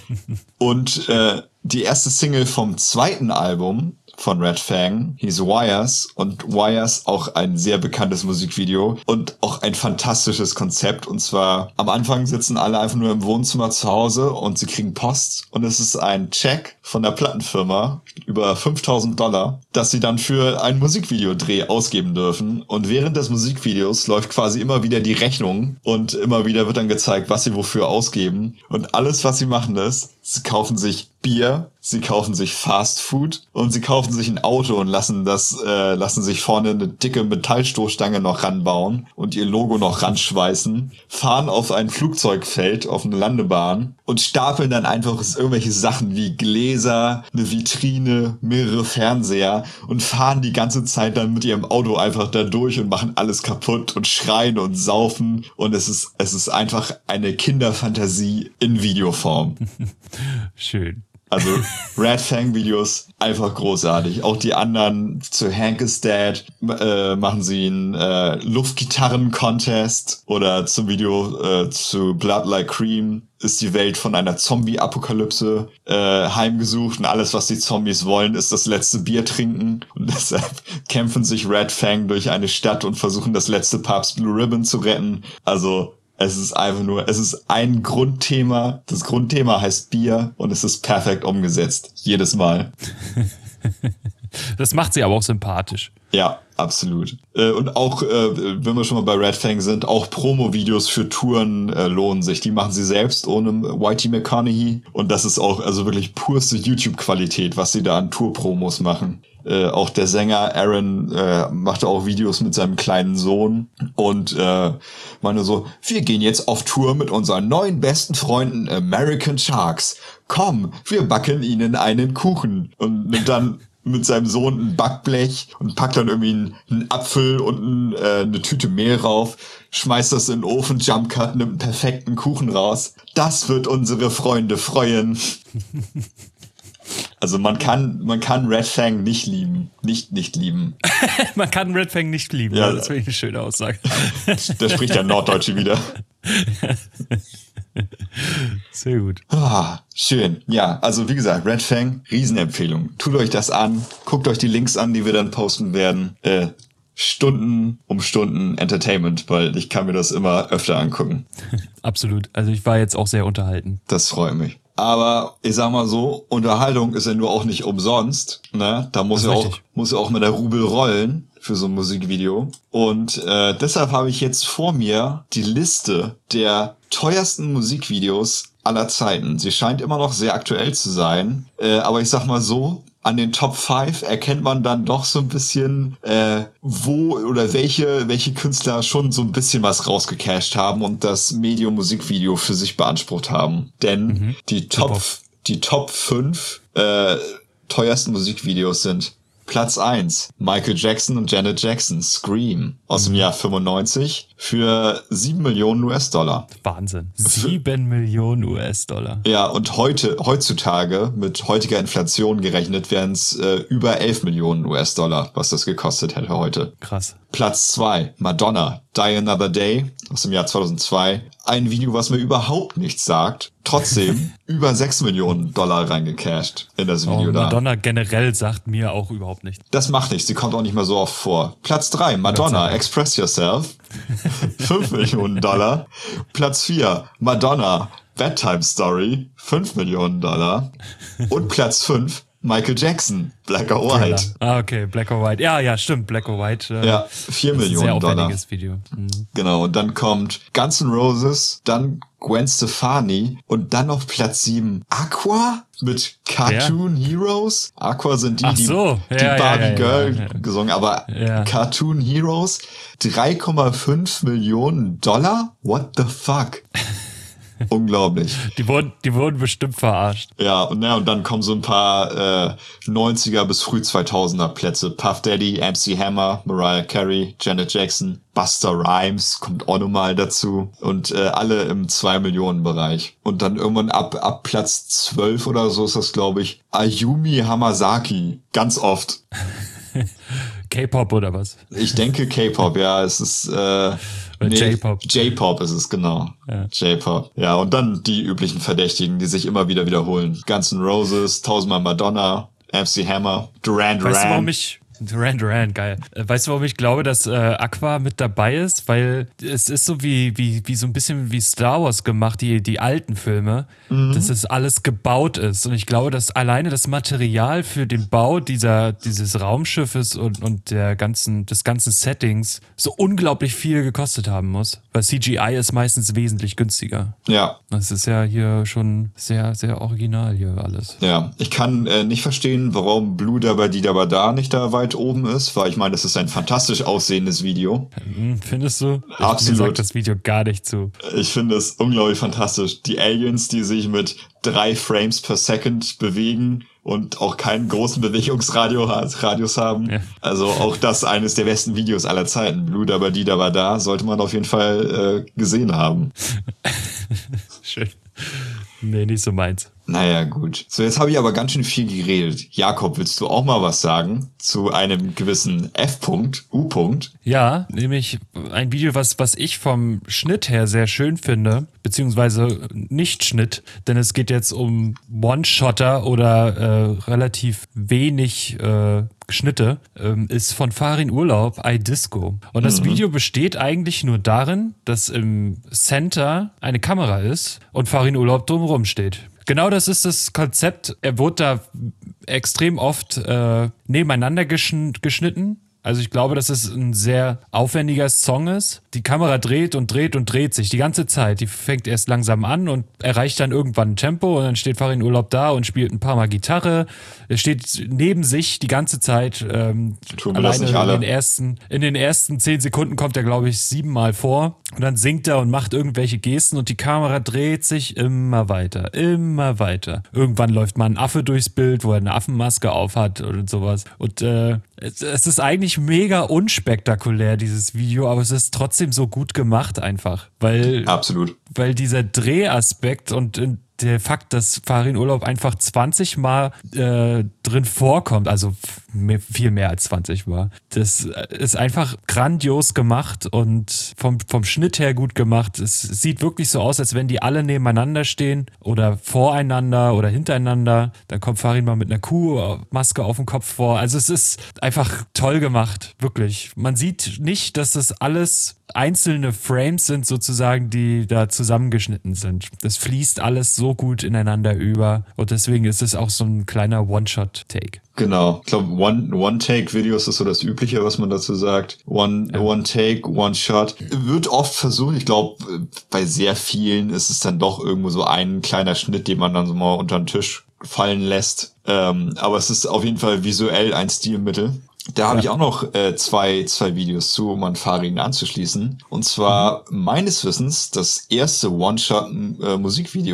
Und äh, die erste Single vom zweiten Album von Red Fang hieß Wires und Wires auch ein sehr bekanntes Musikvideo und auch ein fantastisches Konzept und zwar am Anfang sitzen alle einfach nur im Wohnzimmer zu Hause und sie kriegen Post und es ist ein Check von der Plattenfirma über fünftausend Dollar, dass sie dann für ein Musikvideodreh ausgeben dürfen und während des Musikvideos läuft quasi immer wieder die Rechnung und immer wieder wird dann gezeigt, was sie wofür ausgeben und alles, was sie machen ist, sie kaufen sich Bier, sie kaufen sich Fast Food und sie kaufen sich ein Auto und lassen das, äh, lassen sich vorne eine dicke Metallstoßstange noch ranbauen und ihr Logo noch ranschweißen, fahren auf ein Flugzeugfeld, auf eine Landebahn und stapeln dann einfach irgendwelche Sachen wie Gläser, eine Vitrine, mehrere Fernseher und fahren die ganze Zeit dann mit ihrem Auto einfach da durch und machen alles kaputt und schreien und saufen und es ist, es ist einfach eine Kinderfantasie in Videoform. Schön. Also Red Fang Videos einfach großartig. Auch die anderen zu Hank is Dead äh, machen sie einen äh, Luftgitarren-Contest oder zum Video äh, zu Blood Like Cream ist die Welt von einer Zombie-Apokalypse äh, heimgesucht und alles, was die Zombies wollen, ist das letzte Bier trinken und deshalb kämpfen sich Red Fang durch eine Stadt und versuchen das letzte Papst Blue Ribbon zu retten. Also es ist einfach nur, es ist ein Grundthema. Das Grundthema heißt Bier und es ist perfekt umgesetzt. Jedes Mal. Das macht sie aber auch sympathisch. Ja, absolut. Und auch, wenn wir schon mal bei Red Fang sind, auch Promo-Videos für Touren lohnen sich. Die machen sie selbst ohne Whitey McConaughey. Und das ist auch also wirklich purste YouTube-Qualität, was sie da an Tour-Promos machen. Äh, auch der Sänger Aaron äh, machte auch Videos mit seinem kleinen Sohn und äh, meine so, wir gehen jetzt auf Tour mit unseren neuen besten Freunden American Sharks. Komm, wir backen ihnen einen Kuchen. Und nimmt dann mit seinem Sohn ein Backblech und packt dann irgendwie einen, einen Apfel und ein, äh, eine Tüte Mehl rauf, schmeißt das in den Ofen, Jumpcut, nimmt einen perfekten Kuchen raus. Das wird unsere Freunde freuen. Also man kann, man kann Red Fang nicht lieben. Nicht, nicht lieben. Man kann Red Fang nicht lieben. Ja, das finde ich eine schöne Aussage. Da spricht der Norddeutsche wieder. Sehr gut. Ah, schön. Ja, also wie gesagt, Red Fang, Riesenempfehlung. Tut euch das an. Guckt euch die Links an, die wir dann posten werden. Äh, Stunden um Stunden Entertainment, weil ich kann mir das immer öfter angucken. Absolut. Also ich war jetzt auch sehr unterhalten. Das freut mich. Aber ich sag mal so, Unterhaltung ist ja nur auch nicht umsonst, ne? Da muss ja auch, muss ja auch mit der Rubel rollen für so ein Musikvideo. Und äh, deshalb habe ich jetzt vor mir die Liste der teuersten Musikvideos aller Zeiten. Sie scheint immer noch sehr aktuell zu sein. Äh, aber ich sag mal so, an den Top fünf erkennt man dann doch so ein bisschen, äh, wo oder welche welche Künstler schon so ein bisschen was rausgecasht haben und das Medium Musikvideo für sich beansprucht haben. Denn mhm. die Top die Top fünf äh, teuersten Musikvideos sind Platz eins, Michael Jackson und Janet Jackson, Scream aus mhm. dem Jahr fünfundneunzig. für sieben Millionen U S-Dollar. Wahnsinn. sieben Millionen U S-Dollar. Ja, und heute, heutzutage, mit heutiger Inflation gerechnet, wären es äh, über elf Millionen U S-Dollar, was das gekostet hätte heute. Krass. Platz zwei, Madonna, Die Another Day aus dem Jahr zweitausendzwei. Ein Video, was mir überhaupt nichts sagt. Trotzdem über sechs Millionen Dollar reingecasht in das Video oh, da. Madonna generell sagt mir auch überhaupt nichts. Das macht nichts, sie kommt auch nicht mehr so oft vor. Platz drei, Madonna, Express Yourself. fünf Millionen Dollar. Platz vier, Madonna, Bedtime Story. fünf Millionen Dollar. Und Platz fünf, Michael Jackson, Black or White. Ah, okay, Black or White. Ja, ja, stimmt, Black or White. Äh, ja, vier Millionen sehr Dollar. aufwendiges Video. Mhm. Genau, und dann kommt Guns N' Roses, dann Gwen Stefani und dann auf Platz sieben Aqua mit Cartoon ja. Heroes. Aqua sind die, Ach die, so. die ja, Barbie ja, ja, Girl ja, ja. gesungen, aber ja. Cartoon Heroes, drei Komma fünf Millionen Dollar? What the fuck? Unglaublich. Die wurden, die wurden bestimmt verarscht. Ja, und, ja, und dann kommen so ein paar äh, neunziger bis früh zweitausender Plätze. Puff Daddy, M C Hammer, Mariah Carey, Janet Jackson, Busta Rhymes kommt auch nochmal dazu. Und äh, alle im zwei Millionen Bereich. Und dann irgendwann ab ab Platz zwölf oder so ist das, glaube ich, Ayumi Hamasaki. Ganz oft. K-Pop oder was? Ich denke K-Pop, ja. Es ist... Äh, Nee, J-Pop. J-Pop ist es, genau. Ja. J-Pop. Ja, und dann die üblichen Verdächtigen, die sich immer wieder wiederholen. Guns N' Roses, tausendmal Madonna, M C Hammer, Duran Duran. Weißt du, warum ich... Duran Duran, geil. Weißt du, warum ich glaube, dass äh, Aqua mit dabei ist? Weil es ist so wie, wie, wie so ein bisschen wie Star Wars gemacht, die, die alten Filme, mhm. dass es alles gebaut ist. Und ich glaube, dass alleine das Material für den Bau dieser, dieses Raumschiffes und, und der ganzen, des ganzen Settings so unglaublich viel gekostet haben muss. Weil C G I ist meistens wesentlich günstiger. Ja. Das ist ja hier schon sehr, sehr original hier alles. Ja, ich kann äh, nicht verstehen, warum Blue Dabba Di Dabba Da nicht da weit oben ist, weil ich meine, das ist ein fantastisch aussehendes Video. Findest du? Absolut. Mir sagt das Video gar nicht zu. Ich finde es unglaublich fantastisch. Die Aliens, die sich mit drei Frames per Second bewegen und auch keinen großen Bewegungsradius haben. Ja. Also auch das eines der besten Videos aller Zeiten. Blue Dabba Di Dabba Da sollte man auf jeden Fall äh, gesehen haben. Schön. Nee, nicht so meins. Naja, gut. So, jetzt habe ich aber ganz schön viel geredet. Jakob, willst du auch mal was sagen zu einem gewissen F-Punkt, U-Punkt? Ja, nämlich ein Video, was, was ich vom Schnitt her sehr schön finde, beziehungsweise nicht Schnitt, denn es geht jetzt um One-Shotter oder äh, relativ wenig äh, Schnitte, ähm, ist von Farin Urlaub, iDisco. Und das mhm. Video besteht eigentlich nur darin, dass im Center eine Kamera ist und Farin Urlaub drumherum steht. Genau das ist das Konzept. Er wurde da extrem oft äh, nebeneinander geschn- geschnitten. Also ich glaube, dass es ein sehr aufwendiger Song ist. Die Kamera dreht und dreht und dreht sich die ganze Zeit. Die fängt erst langsam an und erreicht dann irgendwann ein Tempo und dann steht Farin Urlaub da und spielt ein paar Mal Gitarre. Er steht neben sich die ganze Zeit. Ähm, Tun wir das nicht alle. In den ersten, in den ersten zehn Sekunden kommt er, glaube ich, siebenmal vor. Und dann singt er und macht irgendwelche Gesten und die Kamera dreht sich immer weiter, immer weiter. Irgendwann läuft mal ein Affe durchs Bild, wo er eine Affenmaske aufhat und sowas. Und äh, es, es ist eigentlich mega unspektakulär, dieses Video, aber es ist trotzdem so gut gemacht einfach. Weil, Absolut. Weil dieser Drehaspekt und der Fakt, dass Farin Urlaub einfach zwanzig Mal äh, drin vorkommt, also mehr, viel mehr als zwanzig Mal, das ist einfach grandios gemacht und vom, vom Schnitt her gut gemacht. Es sieht wirklich so aus, als wenn die alle nebeneinander stehen oder voreinander oder hintereinander. Dann kommt Farin mal mit einer Kuhmaske auf dem Kopf vor. Also es ist einfach toll gemacht, wirklich. Man sieht nicht, dass das alles einzelne Frames sind sozusagen, die da zusammengeschnitten sind. Das fließt alles so gut ineinander über und deswegen ist es auch so ein kleiner One-Shot-Take. Genau. Ich glaube, One, One-Take-Videos ist so das Übliche, was man dazu sagt. One, ja. One-Take, One-Shot. Wird oft versucht. Ich glaube, bei sehr vielen ist es dann doch irgendwo so ein kleiner Schnitt, den man dann so mal unter den Tisch fallen lässt. Ähm, aber es ist auf jeden Fall visuell ein Stilmittel. Da habe ja. ich auch noch äh, zwei zwei Videos zu, um an Farin anzuschließen. Und zwar mhm. meines Wissens das erste One-Shot-Musikvideo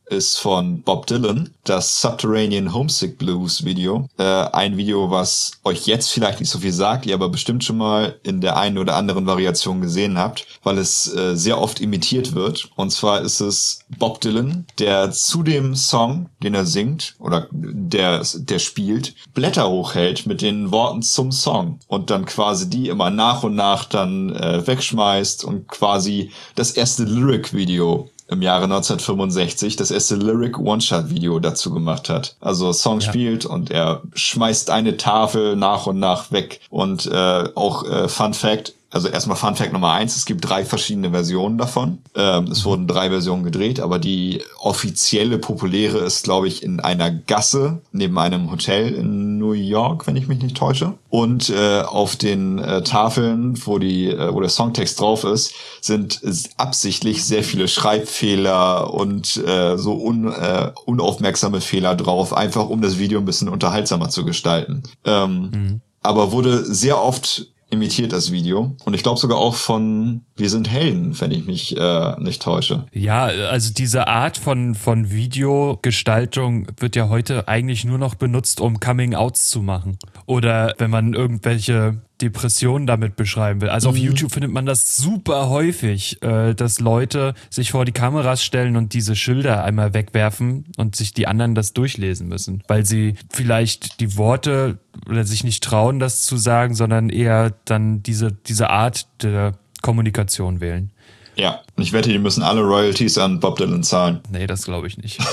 ist von Bob Dylan, das Subterranean Homesick Blues Video. Äh, ein Video, was euch jetzt vielleicht nicht so viel sagt, ihr aber bestimmt schon mal in der einen oder anderen Variation gesehen habt, weil es äh, sehr oft imitiert wird. Und zwar ist es Bob Dylan, der zu dem Song, den er singt oder der, der spielt, Blätter hochhält mit den Worten zum Song und dann quasi die immer nach und nach dann äh, wegschmeißt und quasi das erste Lyric-Video im Jahre neunzehnhundertfünfundsechzig das erste Lyric-One-Shot-Video dazu gemacht hat. Also Song ja. spielt und er schmeißt eine Tafel nach und nach weg. Und äh, auch äh, Fun Fact, also erstmal Fun Fact Nummer eins, es gibt drei verschiedene Versionen davon. Ähm, es wurden drei Versionen gedreht, aber die offizielle, populäre ist, glaube ich, in einer Gasse neben einem Hotel in New York, wenn ich mich nicht täusche. Und äh, auf den äh, Tafeln, wo die, äh, wo der Songtext drauf ist, sind absichtlich sehr viele Schreibfehler und äh, so un, äh, unaufmerksame Fehler drauf, einfach um das Video ein bisschen unterhaltsamer zu gestalten. Ähm, mhm. Aber wurde sehr oft imitiert das Video. Und ich glaube sogar auch von Wir sind Helden, wenn ich mich äh, nicht täusche. Ja, also diese Art von, von Videogestaltung wird ja heute eigentlich nur noch benutzt, um Coming-Outs zu machen. Oder wenn man irgendwelche Depressionen damit beschreiben will. Also auf mhm. YouTube findet man das super häufig, äh, dass Leute sich vor die Kameras stellen und diese Schilder einmal wegwerfen und sich die anderen das durchlesen müssen, weil sie vielleicht die Worte oder sich nicht trauen, das zu sagen, sondern eher dann diese, diese Art der Kommunikation wählen. Ja, und ich wette, die müssen alle Royalties an Bob Dylan zahlen. Nee, das glaube ich nicht.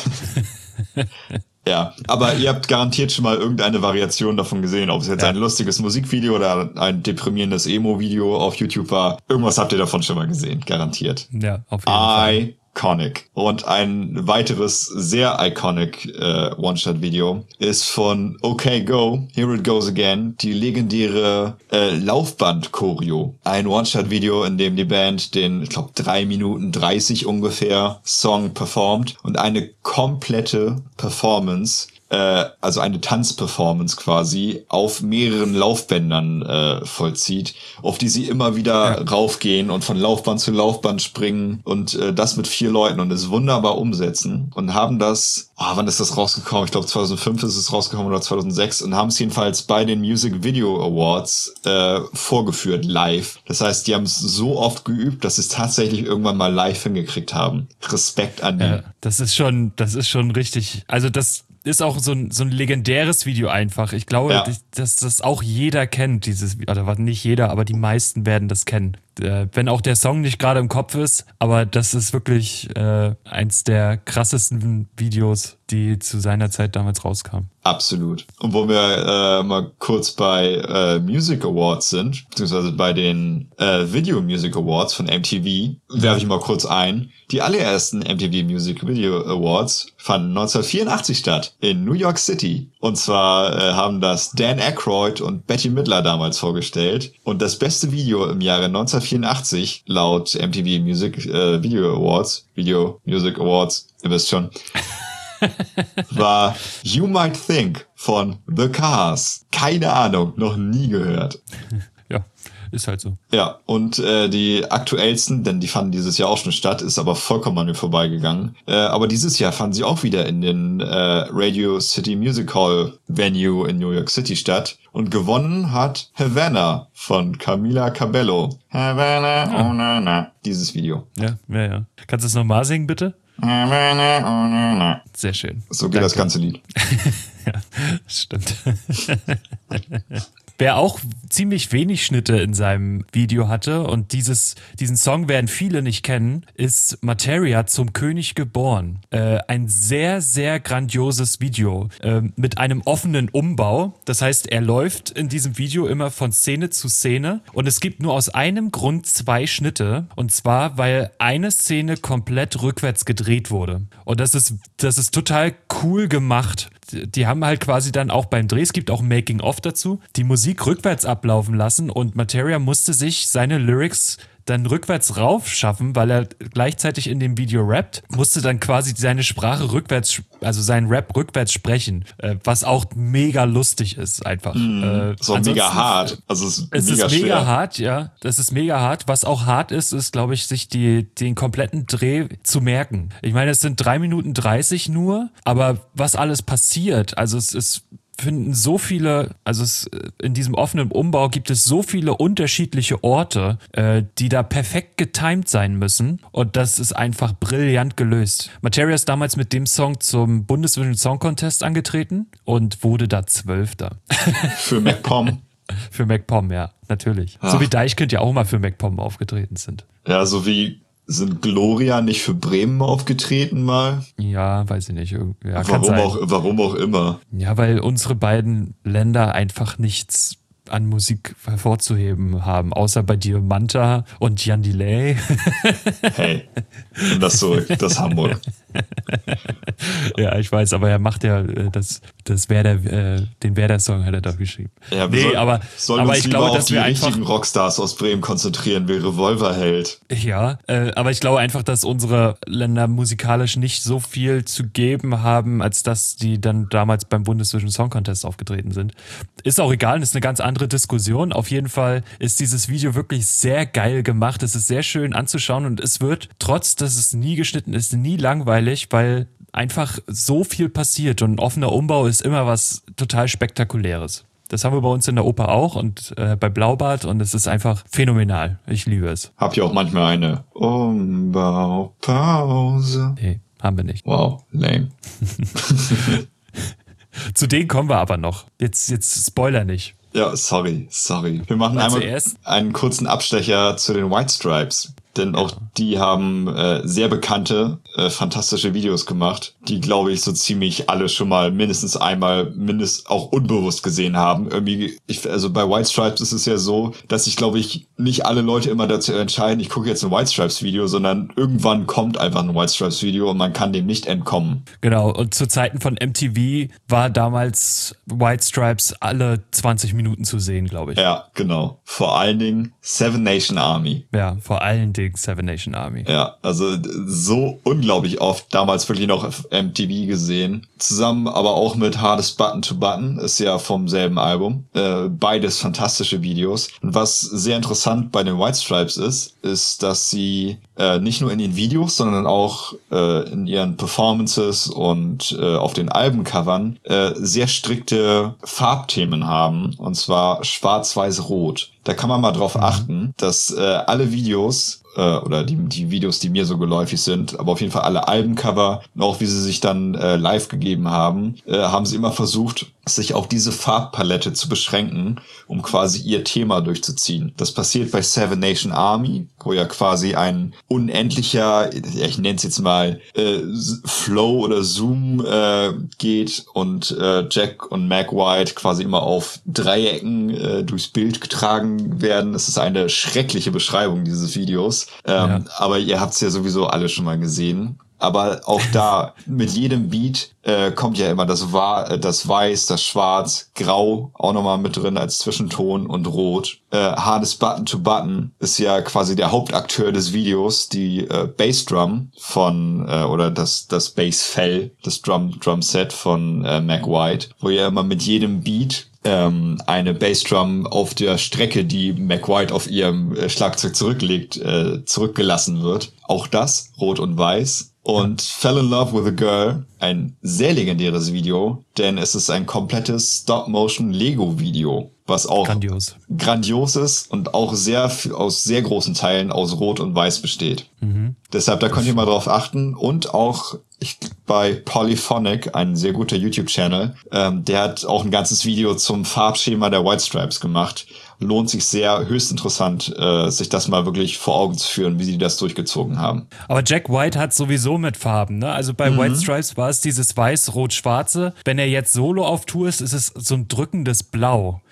Ja, aber ihr habt garantiert schon mal irgendeine Variation davon gesehen, ob es jetzt ja. ein lustiges Musikvideo oder ein deprimierendes Emo-Video auf YouTube war. Irgendwas habt ihr davon schon mal gesehen, garantiert. Ja, auf jeden Fall. Iconic. Und ein weiteres sehr iconic äh, One-Shot-Video ist von Okay Go, Here It Goes Again, die legendäre äh, Laufband-Choreo. Ein One-Shot-Video, in dem die Band den, ich glaube, drei Minuten dreißig ungefähr Song performt und eine komplette Performance, äh, also eine Tanzperformance quasi, auf mehreren Laufbändern äh, vollzieht, auf die sie immer wieder ja. raufgehen und von Laufband zu Laufband springen und äh, das mit vier Leuten und es wunderbar umsetzen und haben das, oh, wann ist das rausgekommen? Ich glaube zweitausendfünf ist es rausgekommen oder zweitausendsechs und haben es jedenfalls bei den Music Video Awards äh, vorgeführt, live. Das heißt, die haben es so oft geübt, dass sie es tatsächlich irgendwann mal live hingekriegt haben. Respekt an die. Ja, das ist schon, das ist schon richtig, also das ist auch so ein, so ein legendäres Video einfach. Ich glaube, ja. dass das auch jeder kennt, dieses, oder nicht jeder, aber die meisten werden das kennen. Äh, wenn auch der Song nicht gerade im Kopf ist, aber das ist wirklich äh, eins der krassesten Videos, die zu seiner Zeit damals rauskamen. Absolut. Und wo wir äh, mal kurz bei äh, Music Awards sind, beziehungsweise bei den äh, Video Music Awards von M T V, werfe ich mal kurz ein. Die allerersten M T V Music Video Awards fanden neunzehnhundertvierundachtzig statt in New York City. Und zwar äh, haben das Dan Aykroyd und Bette Midler damals vorgestellt. Und das beste Video im Jahre neunzehnhundertvierundachtzig laut M T V Music äh, Video Awards, Video Music Awards, ihr wisst schon, war You Might Think von The Cars. Keine Ahnung, noch nie gehört. Ja, ist halt so. Ja, und äh, die aktuellsten, denn die fanden dieses Jahr auch schon statt, ist aber vollkommen an mir vorbeigegangen. Äh, aber dieses Jahr fanden sie auch wieder in den äh, Radio City Music Hall Venue in New York City statt. Und gewonnen hat Havana von Camila Cabello. Havana, oh na na. Dieses Video. Ja, ja, ja. Kannst du es nochmal singen, bitte? Sehr schön. So geht Danke. Das ganze Lied. Ja, stimmt. Wer auch ziemlich wenig Schnitte in seinem Video hatte, und dieses, diesen Song werden viele nicht kennen, ist Materia zum König geboren. Äh, ein sehr, sehr grandioses Video äh, mit einem offenen Umbau. Das heißt, er läuft in diesem Video immer von Szene zu Szene und es gibt nur aus einem Grund zwei Schnitte, und zwar, weil eine Szene komplett rückwärts gedreht wurde. Und das ist, das ist total cool gemacht. Die haben halt quasi dann auch beim Dreh, es gibt auch ein Making-of dazu, die Musik rückwärts ablaufen lassen und Materia musste sich seine Lyrics dann rückwärts rauf schaffen, weil er gleichzeitig in dem Video rappt, musste dann quasi seine Sprache rückwärts, also seinen Rap rückwärts sprechen, äh, was auch mega lustig ist einfach. Mm, äh, so mega hart. Also es ist es mega ist mega schwer. hart, ja. Das ist mega hart. Was auch hart ist, ist, glaube ich, sich die, den kompletten Dreh zu merken. Ich meine, es sind drei Minuten dreißig nur, aber was alles passiert, also es ist finden so viele, also es, in diesem offenen Umbau gibt es so viele unterschiedliche Orte, äh, die da perfekt getimed sein müssen und das ist einfach brillant gelöst. Materia ist damals mit dem Song zum Bundesvision Song Contest angetreten und wurde da Zwölfter. Für MacPom. Für MacPom, ja, natürlich. Ach. So wie Deichkind ja auch mal für MacPom aufgetreten sind. Ja, so wie sind Gloria nicht für Bremen aufgetreten mal? Ja, weiß ich nicht. Ja, warum, auch, warum auch immer. Ja, weil unsere beiden Länder einfach nichts an Musik hervorzuheben haben, außer bei Diamanta und Jan Delay. Hey, und das so, das Hamburg. Ja, ich weiß, aber er macht ja das, das Werder, äh, den Werder-Song hat er doch geschrieben. Ja, nee, soll, aber, sollen aber uns ich lieber glaube, auf dass die wir einfach richtigen Rockstars aus Bremen konzentrieren, wie Revolverheld. Ja, äh, aber ich glaube einfach, dass unsere Länder musikalisch nicht so viel zu geben haben, als dass die dann damals beim Bundesvision Song Contest aufgetreten sind. Ist auch egal, ist eine ganz andere Diskussion. Auf jeden Fall ist dieses Video wirklich sehr geil gemacht. Es ist sehr schön anzuschauen und es wird, trotz dass es nie geschnitten ist, nie langweilig, weil einfach so viel passiert und ein offener Umbau ist immer was total Spektakuläres. Das haben wir bei uns in der Oper auch und äh, bei Blaubart und es ist einfach phänomenal. Ich liebe es. Habt ihr auch manchmal eine Umbaupause? Nee, haben wir nicht. Wow, lame. Zu denen kommen wir aber noch. Jetzt, jetzt Spoiler nicht. Ja, sorry, sorry. Wir machen einmal zuerst? einen kurzen Abstecher zu den White Stripes. Denn auch die haben äh, sehr bekannte, äh, fantastische Videos gemacht, die, glaube ich, so ziemlich alle schon mal mindestens einmal, mindestens auch unbewusst gesehen haben. Irgendwie, ich, also bei White Stripes ist es ja so, dass sich, glaube ich, nicht alle Leute immer dazu entscheiden, ich gucke jetzt ein White Stripes Video, sondern irgendwann kommt einfach ein White Stripes Video und man kann dem nicht entkommen. Genau, und zu Zeiten von M T V war damals White Stripes alle zwanzig Minuten zu sehen, glaube ich. Ja, genau. Vor allen Dingen Seven Nation Army. Ja, vor allen Dingen Seven Nation Army. Ja, also so unglaublich oft damals wirklich noch auf M T V gesehen. Zusammen aber auch mit Hardest Button to Button, ist ja vom selben Album. Äh, beides fantastische Videos. Und was sehr interessant bei den White Stripes ist, ist, dass sie äh, nicht nur in den Videos, sondern auch äh, in ihren Performances und äh, auf den Albencovern äh, sehr strikte Farbthemen haben. Und zwar schwarz-weiß-rot. Da kann man mal drauf mhm. achten, dass äh, alle Videos äh, oder die, die Videos, die mir so geläufig sind, aber auf jeden Fall alle Albencover und auch wie sie sich dann äh, live gegeben haben, äh, haben sie immer versucht, sich auf diese Farbpalette zu beschränken, um quasi ihr Thema durchzuziehen. Das passiert bei Seven Nation Army, wo ja quasi ein unendlicher, ich nenne es jetzt mal, äh, Flow oder Zoom äh, geht und äh, Jack und Mac White quasi immer auf Dreiecken äh, durchs Bild getragen werden. Das ist eine schreckliche Beschreibung dieses Videos. Ähm, ja. Aber ihr habt es ja sowieso alle schon mal gesehen. Aber auch da, mit jedem Beat äh, kommt ja immer das, Wa- das Weiß, das Schwarz, Grau auch nochmal mit drin als Zwischenton und Rot. Äh, Hardest Button to Button ist ja quasi der Hauptakteur des Videos, die äh, Bassdrum von, äh, oder das das Bassfell, das Drum Drumset von äh, Mac White, wo ja immer mit jedem Beat ähm, eine Bassdrum auf der Strecke, die Mac White auf ihrem äh, Schlagzeug zurücklegt, äh, zurückgelassen wird. Auch das, Rot und Weiß. Und Fell in Love with a Girl, ein sehr legendäres Video, denn es ist ein komplettes Stop-Motion-Lego-Video, was auch grandios. grandios ist und auch sehr aus sehr großen Teilen aus Rot und Weiß besteht. Mhm. Deshalb, da könnt ihr mal drauf achten. Und auch ich, bei Polyphonic, ein sehr guter YouTube-Channel, ähm, der hat auch ein ganzes Video zum Farbschema der White Stripes gemacht. Lohnt sich sehr, höchst interessant, äh, sich das mal wirklich vor Augen zu führen, wie sie das durchgezogen haben. Aber Jack White hat sowieso mit Farben, ne? Also bei mhm. White Stripes war es dieses Weiß-Rot-Schwarze. Wenn er jetzt solo auf Tour ist, ist es so ein drückendes Blau.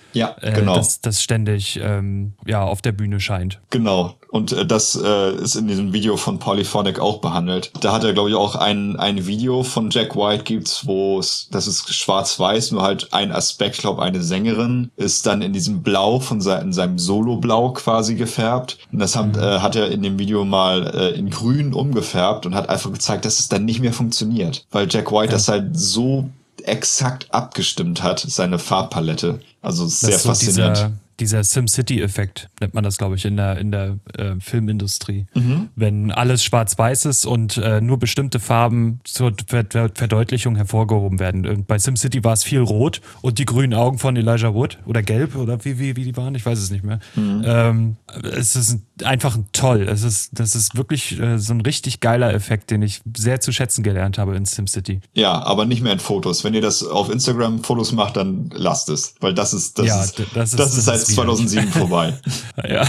Ja, genau. Äh, das, das ständig ähm, ja, auf der Bühne scheint. Genau. Und äh, das äh, ist in diesem Video von Polyphonic auch behandelt. Da hat er, glaube ich, auch ein ein Video von Jack White gibt's, wo es, das ist schwarz-weiß, nur halt ein Aspekt, ich glaube, eine Sängerin ist dann in diesem Blau von se- in seinem Solo-Blau quasi gefärbt. Und das hat, mhm. äh, hat er in dem Video mal äh, in grün umgefärbt und hat einfach gezeigt, dass es dann nicht mehr funktioniert. Weil Jack White ja. das halt so exakt abgestimmt hat, seine Farbpalette. Also sehr das ist so faszinierend. Dieser, dieser SimCity-Effekt nennt man das, glaube ich, in der, in der äh, Filmindustrie. Mhm. Wenn alles schwarz-weiß ist und äh, nur bestimmte Farben zur Ver- Ver- Verdeutlichung hervorgehoben werden. Und bei SimCity war es viel rot und die grünen Augen von Elijah Wood oder gelb oder wie, wie, wie die waren, ich weiß es nicht mehr. Mhm. Ähm, es ist einfach toll. Es ist, das ist wirklich äh, so ein richtig geiler Effekt, den ich sehr zu schätzen gelernt habe in SimCity. Ja, aber nicht mehr in Fotos. Wenn ihr das auf Instagram Fotos macht, dann lasst es. Weil das ist, das ja, ist, das ist, das ist seit zweitausendsieben vorbei. Ja.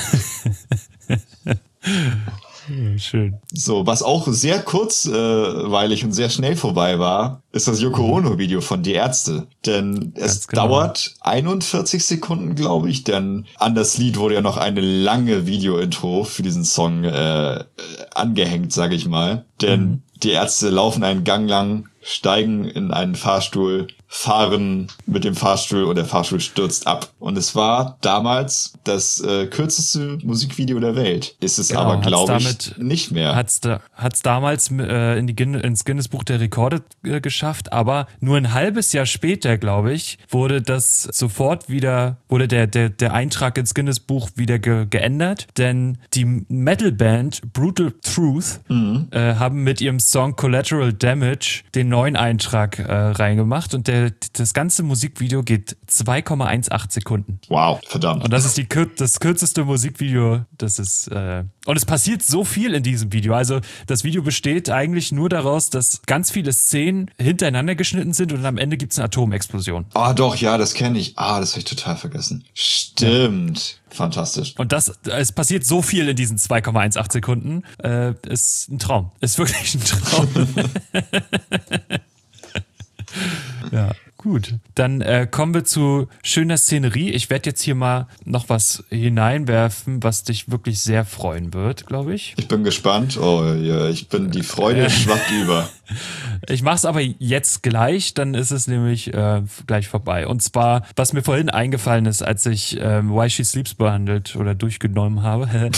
Schön. So, was auch sehr kurzweilig äh, und sehr schnell vorbei war, ist das Yoko Ono-Video von Die Ärzte. Denn es genau. dauert einundvierzig Sekunden, glaube ich, denn an das Lied wurde ja noch eine lange Video-Intro für diesen Song äh, angehängt, sage ich mal. Denn mhm. Die Ärzte laufen einen Gang lang, steigen in einen Fahrstuhl, fahren mit dem Fahrstuhl und der Fahrstuhl stürzt ab. Und es war damals das äh, kürzeste Musikvideo der Welt. Ist es genau, aber, glaube ich, nicht mehr. Hat's da, hat's damals äh, in die, ins Guinness-Buch der Rekorde äh, geschafft, aber nur ein halbes Jahr später, glaube ich, wurde das sofort wieder, wurde der, der, der Eintrag ins Guinness-Buch wieder ge- geändert, denn die Metal-Band Brutal Truth mhm. äh, haben mit ihrem Song Collateral Damage den neuen Eintrag äh, reingemacht und der, das ganze Musikvideo geht zwei Komma achtzehn Sekunden. Wow, verdammt. Und das ist die, das kürzeste Musikvideo, das ist, äh, und es passiert so viel in diesem Video. Also das Video besteht eigentlich nur daraus, dass ganz viele Szenen hintereinander geschnitten sind und am Ende gibt es eine Atomexplosion. Ah, doch, ja, das kenne ich. Ah, das habe ich total vergessen. Stimmt. Ja. Fantastisch. Und das, es passiert so viel in diesen zwei Komma achtzehn Sekunden. Äh, ist ein Traum. Ist wirklich ein Traum. Ja, gut. Dann äh, kommen wir zu schöner Szenerie. Ich werde jetzt hier mal noch was hineinwerfen, was dich wirklich sehr freuen wird, glaube ich. Ich bin gespannt. Oh ja, ich bin, die Freude äh, schwappt über. Ich mache es aber jetzt gleich, dann ist es nämlich äh, gleich vorbei. Und zwar, was mir vorhin eingefallen ist, als ich ähm, Why She Sleeps behandelt oder durchgenommen habe,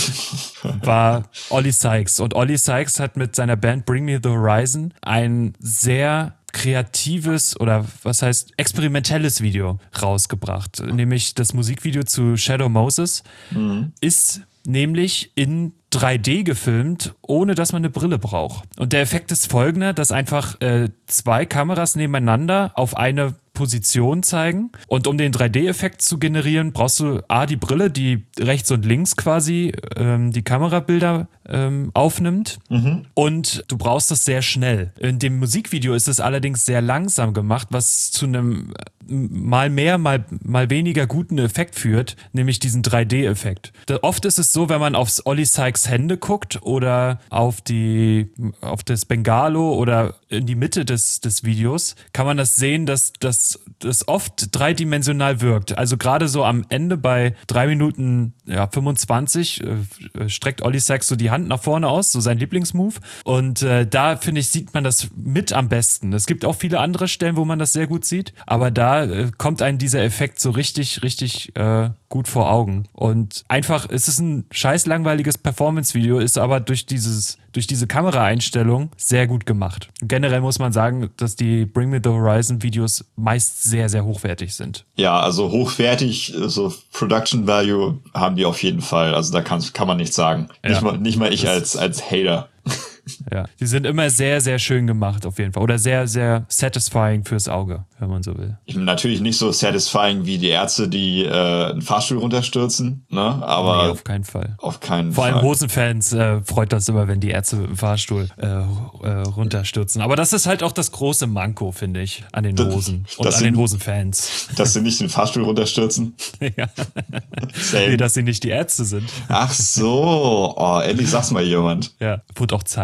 war Ollie Sykes. Und Ollie Sykes hat mit seiner Band Bring Me the Horizon ein sehr kreatives oder was heißt experimentelles Video rausgebracht. Nämlich das Musikvideo zu Shadow Moses mhm. ist nämlich in drei D gefilmt, ohne dass man eine Brille braucht. Und der Effekt ist folgender, dass einfach äh, zwei Kameras nebeneinander auf eine Position zeigen. Und um den drei D-Effekt zu generieren, brauchst du A, die Brille, die rechts und links quasi ähm, die Kamerabilder ähm, aufnimmt. Mhm. Und du brauchst das sehr schnell. In dem Musikvideo ist es allerdings sehr langsam gemacht, was zu einem mal mehr, mal, mal weniger guten Effekt führt, nämlich diesen drei D-Effekt. Da, oft ist es so, wenn man aufs Ollie Sykes Hände guckt oder auf die auf das Bengalo oder in die Mitte des, des Videos, kann man das sehen, dass das das oft dreidimensional wirkt. Also gerade so am Ende bei drei Minuten ja, fünfundzwanzig äh, streckt Ollie Sykes so die Hand nach vorne aus, so sein Lieblingsmove. Und äh, da, finde ich, sieht man das mit am besten. Es gibt auch viele andere Stellen, wo man das sehr gut sieht, aber da äh, kommt einem dieser Effekt so richtig, richtig äh, gut vor Augen. Und einfach, es ist ein scheiß langweiliges Performance-Video, ist aber durch dieses durch diese Kameraeinstellung sehr gut gemacht. Generell muss man sagen, dass die Bring Me the Horizon Videos meist sehr, sehr hochwertig sind. Ja, also hochwertig, so Production Value haben die auf jeden Fall. Also da kann, kann man nichts sagen. Ja. Nicht mal, nicht mal ich als, als Hater. Ja, die sind immer sehr, sehr schön gemacht auf jeden Fall. Oder sehr, sehr satisfying fürs Auge, wenn man so will. Ich bin natürlich nicht so satisfying wie die Ärzte, die äh, einen Fahrstuhl runterstürzen, ne? Aber nee, auf keinen Fall. Auf keinen Vor Fall. allem Hosenfans äh, freut das immer, wenn die Ärzte mit dem Fahrstuhl äh, äh, runterstürzen. Aber das ist halt auch das große Manko, finde ich, an den Hosen das, und das an sind, den Hosenfans. Dass sie nicht den Fahrstuhl runterstürzen? Ja. Nee, dass sie nicht die Ärzte sind. Ach so. Oh, endlich sag's mal jemand. Ja, wurde auch Zeit.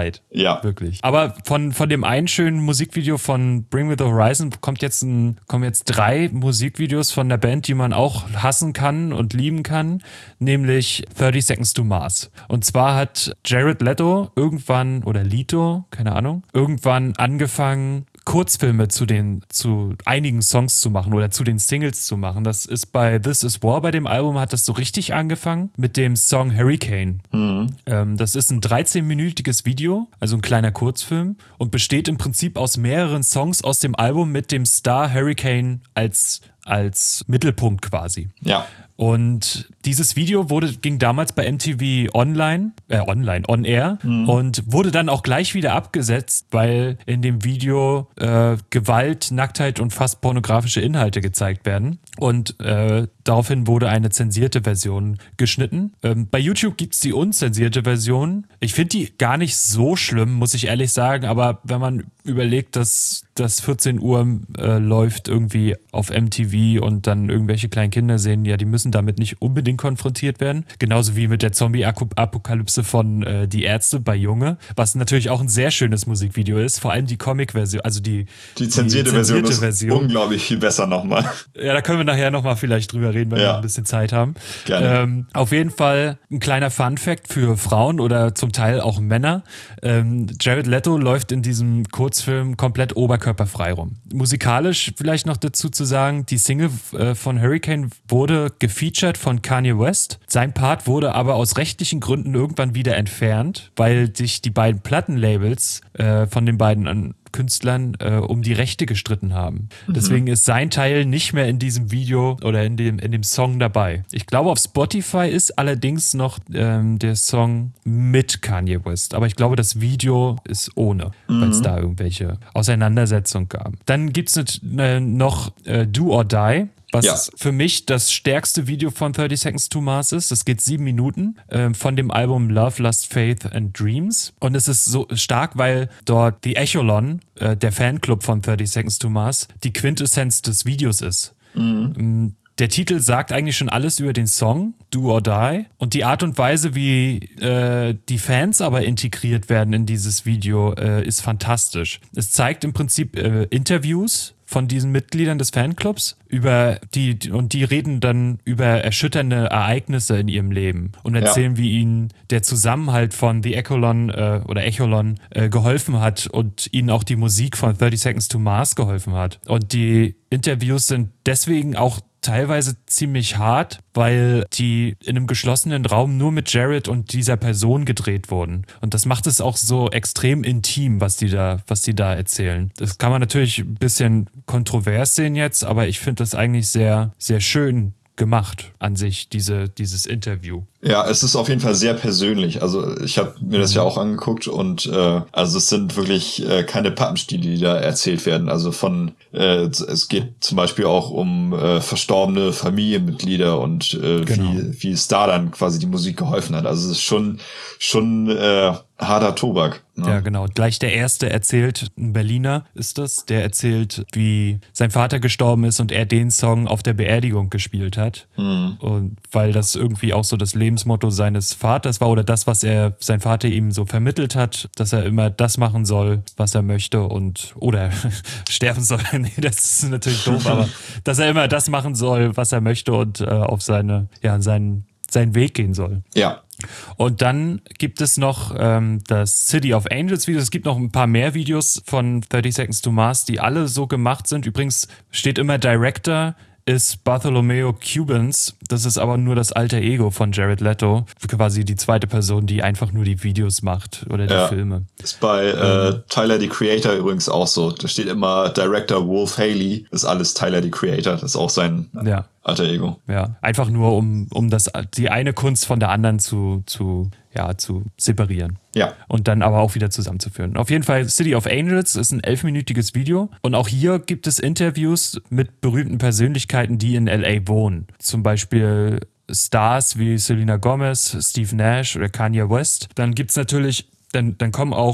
Zeit. Ja. Wirklich. Aber von, von dem einen schönen Musikvideo von Bring Me the Horizon kommt jetzt ein, kommen jetzt drei Musikvideos von der Band, die man auch hassen kann und lieben kann, nämlich thirty Seconds to Mars. Und zwar hat Jared Leto irgendwann, oder Leto, keine Ahnung, irgendwann angefangen, Kurzfilme zu den, zu einigen Songs zu machen oder zu den Singles zu machen. Das ist bei This Is War, bei dem Album hat das so richtig angefangen mit dem Song Hurricane. Mhm. Ähm, das ist ein dreizehnminütiges Video, also ein kleiner Kurzfilm und besteht im Prinzip aus mehreren Songs aus dem Album mit dem Star Hurricane als, als Mittelpunkt quasi. Ja. Und dieses Video wurde, ging damals bei M T V online, äh, online, on air mhm. und wurde dann auch gleich wieder abgesetzt, weil in dem Video äh, Gewalt, Nacktheit und fast pornografische Inhalte gezeigt werden. Und äh, daraufhin wurde eine zensierte Version geschnitten. Ähm, bei YouTube gibt's die unzensierte Version. Ich finde die gar nicht so schlimm, muss ich ehrlich sagen, aber wenn man überlegt, dass das vierzehn Uhr äh, läuft irgendwie auf M T V und dann irgendwelche kleinen Kinder sehen, ja, die müssen damit nicht unbedingt konfrontiert werden. Genauso wie mit der Zombie-Apokalypse von äh, Die Ärzte bei Junge, was natürlich auch ein sehr schönes Musikvideo ist, vor allem die Comic-Version, also die Die zensierte, die zensierte Version, Version ist unglaublich viel besser nochmal. Ja, da können wir nachher nochmal vielleicht drüber reden, wenn ja. wir ein bisschen Zeit haben. Gerne. Ähm, auf jeden Fall ein kleiner Fun-Fact für Frauen oder zum Teil auch Männer. Ähm, Jared Leto läuft in diesem Kurzfilm komplett oberkörperfrei rum. Musikalisch vielleicht noch dazu zu sagen, die Single äh, von Hurricane wurde gefeatured von Kanye West. Sein Part wurde aber aus rechtlichen Gründen irgendwann wieder entfernt, weil sich die beiden Plattenlabels äh, von den beiden an Künstlern äh, um die Rechte gestritten haben. Mhm. Deswegen ist sein Teil nicht mehr in diesem Video oder in dem, in dem Song dabei. Ich glaube, auf Spotify ist allerdings noch ähm, der Song mit Kanye West. Aber ich glaube, das Video ist ohne, mhm. weil es da irgendwelche Auseinandersetzungen gab. Dann gibt es äh, noch äh, Do or Die. Was ja. für mich das stärkste Video von thirty Seconds to Mars ist. Das geht sieben Minuten äh, von dem Album Love, Lust, Faith and Dreams. Und es ist so stark, weil dort die Echelon, äh, der Fanclub von thirty Seconds to Mars, die Quintessenz des Videos ist. Mhm. Der Titel sagt eigentlich schon alles über den Song, Do or Die. Und die Art und Weise, wie äh, die Fans aber integriert werden in dieses Video, äh, ist fantastisch. Es zeigt im Prinzip äh, Interviews von diesen Mitgliedern des Fanclubs über die, und die reden dann über erschütternde Ereignisse in ihrem Leben und erzählen, ja. wie ihnen der Zusammenhalt von The Echelon äh, oder Echelon äh, geholfen hat und ihnen auch die Musik von thirty Seconds to Mars geholfen hat. Und die Interviews sind deswegen auch teilweise ziemlich hart, weil die in einem geschlossenen Raum nur mit Jared und dieser Person gedreht wurden. Und das macht es auch so extrem intim, was die da, was die da erzählen. Das kann man natürlich ein bisschen kontrovers sehen jetzt, aber ich finde das eigentlich sehr, sehr schön gemacht an sich, diese, dieses Interview. Ja, es ist auf jeden Fall sehr persönlich. Also ich habe mir das ja auch angeguckt und äh, also es sind wirklich äh, keine Pappenstiele, die da erzählt werden. Also von äh, es geht zum Beispiel auch um äh, verstorbene Familienmitglieder und äh, genau. wie wie es da dann quasi die Musik geholfen hat. Also es ist schon schon äh, harter Tobak. Ne? Ja, genau. Gleich der erste erzählt, ein Berliner ist das, der erzählt, wie sein Vater gestorben ist und er den Song auf der Beerdigung gespielt hat. Mhm. Und weil das irgendwie auch so das Lebensmotto seines Vaters war oder das, was er, sein Vater ihm so vermittelt hat, dass er immer das machen soll, was er möchte und, oder sterben soll. Nee, das ist natürlich doof, aber dass er immer das machen soll, was er möchte und äh, auf seine, ja, seinen, seinen Weg gehen soll. Ja. Und dann gibt es noch ähm, das City of Angels Video. Es gibt noch ein paar mehr Videos von thirty Seconds to Mars, die alle so gemacht sind. Übrigens steht immer Director ist Bartholomew Cubans. Das ist aber nur das alter Ego von Jared Leto. Quasi die zweite Person, die einfach nur die Videos macht oder die ja. Filme. Ist bei äh, ähm. Tyler, the Creator übrigens auch so. Da steht immer Director Wolf Haley. Das ist alles Tyler, the Creator. Das ist auch sein ja. alter Ego. Ja, einfach nur, um, um das, die eine Kunst von der anderen zu, zu, ja, zu separieren. Ja. Und dann aber auch wieder zusammenzuführen. Auf jeden Fall, City of Angels ist ein elfminütiges Video. Und auch hier gibt es Interviews mit berühmten Persönlichkeiten, die in L A wohnen. Zum Beispiel Stars wie Selena Gomez, Steve Nash oder Kanye West. Dann gibt's natürlich, dann, dann kommen auch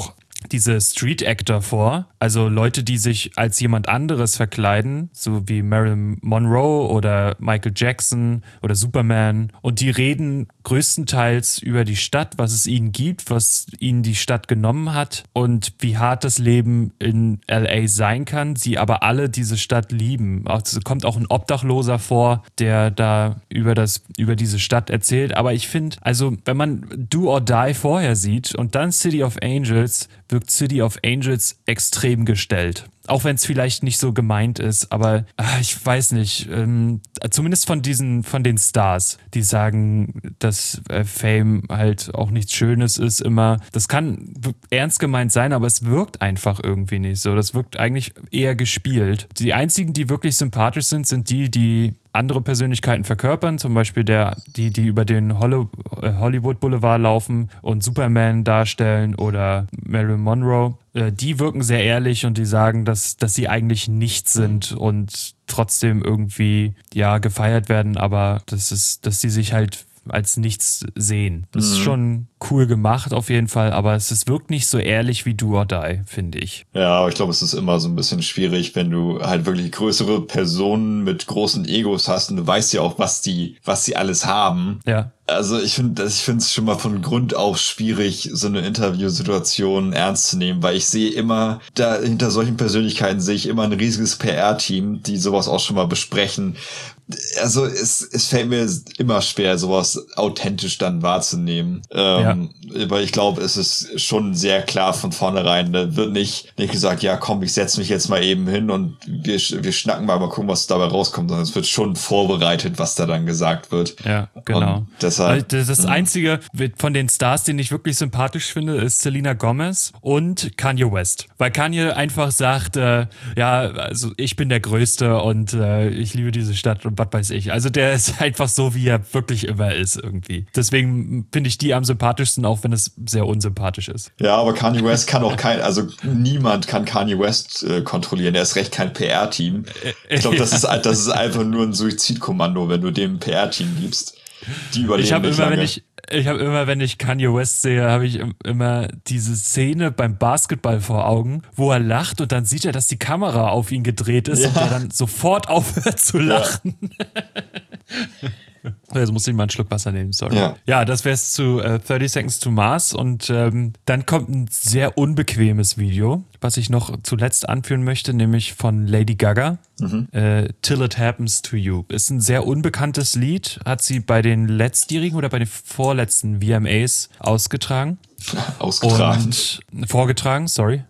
diese Street Actor vor, also Leute, die sich als jemand anderes verkleiden, so wie Marilyn Monroe oder Michael Jackson oder Superman, und die reden größtenteils über die Stadt, was es ihnen gibt, was ihnen die Stadt genommen hat und wie hart das Leben in L A sein kann, sie aber alle diese Stadt lieben. Es kommt auch ein Obdachloser vor, der da über das, über diese Stadt erzählt, aber ich finde, also wenn man Do or Die vorher sieht und dann City of Angels, wirkt City of Angels extrem gestellt. Auch wenn es vielleicht nicht so gemeint ist, aber ach, ich weiß nicht, ähm, zumindest von diesen, von den Stars, die sagen, dass äh, Fame halt auch nichts Schönes ist immer. Das kann ernst gemeint sein, aber es wirkt einfach irgendwie nicht so. Das wirkt eigentlich eher gespielt. Die einzigen, die wirklich sympathisch sind, sind die, die andere Persönlichkeiten verkörpern, zum Beispiel der, die, die über den Hollywood Boulevard laufen und Superman darstellen oder Marilyn Monroe. Die wirken sehr ehrlich und die sagen, dass, dass sie eigentlich nichts sind und trotzdem irgendwie, ja, gefeiert werden, aber das ist, dass sie sich halt als nichts sehen. Das mhm. ist schon cool gemacht auf jeden Fall, aber es ist, wirkt nicht so ehrlich wie Do or Die, finde ich. Ja, aber ich glaube, es ist immer so ein bisschen schwierig, wenn du halt wirklich größere Personen mit großen Egos hast und du weißt ja auch, was die, was sie alles haben. Ja. Also ich finde, ich finde es schon mal von Grund auf schwierig, so eine Interviewsituation ernst zu nehmen, weil ich sehe immer, da hinter solchen Persönlichkeiten sehe ich immer ein riesiges P R-Team, die sowas auch schon mal besprechen. Also es, es fällt mir immer schwer, sowas authentisch dann wahrzunehmen. Ähm, ja. Weil ich glaube, es ist schon sehr klar von vornherein. Da wird nicht, nicht gesagt, ja komm, ich setze mich jetzt mal eben hin und wir, wir schnacken mal, mal gucken, was dabei rauskommt. Sondern es wird schon vorbereitet, was da dann gesagt wird. Ja, genau. Und deshalb, das das Einzige von den Stars, den ich wirklich sympathisch finde, ist Selena Gomez und Kanye West. Weil Kanye einfach sagt, äh, ja, also ich bin der Größte und äh, ich liebe diese Stadt und was weiß ich. Also der ist einfach so, wie er wirklich immer ist irgendwie. Deswegen finde ich die am sympathischsten, auch wenn es sehr unsympathisch ist. Ja, aber Kanye West kann auch kein, also niemand kann Kanye West äh, kontrollieren. Er ist recht kein P R-Team. Ich glaube, das ist, das ist einfach nur ein Suizidkommando, wenn du dem P R-Team gibst. Die überleben ich habe nicht immer, lange. wenn ich Ich habe immer, wenn ich Kanye West sehe, habe ich immer diese Szene beim Basketball vor Augen, wo er lacht und dann sieht er, dass die Kamera auf ihn gedreht ist, ja, und er dann sofort aufhört zu lachen. Ja. Jetzt muss ich mal einen Schluck Wasser nehmen, sorry. Ja, ja, das wäre es zu äh, thirty Seconds to Mars und ähm, dann kommt ein sehr unbequemes Video, was ich noch zuletzt anführen möchte, nämlich von Lady Gaga. Mhm. Äh, Till It Happens to You. Ist ein sehr unbekanntes Lied, hat sie bei den letztjährigen oder bei den vorletzten V M As ausgetragen. Ausgetragen. Und vorgetragen, sorry.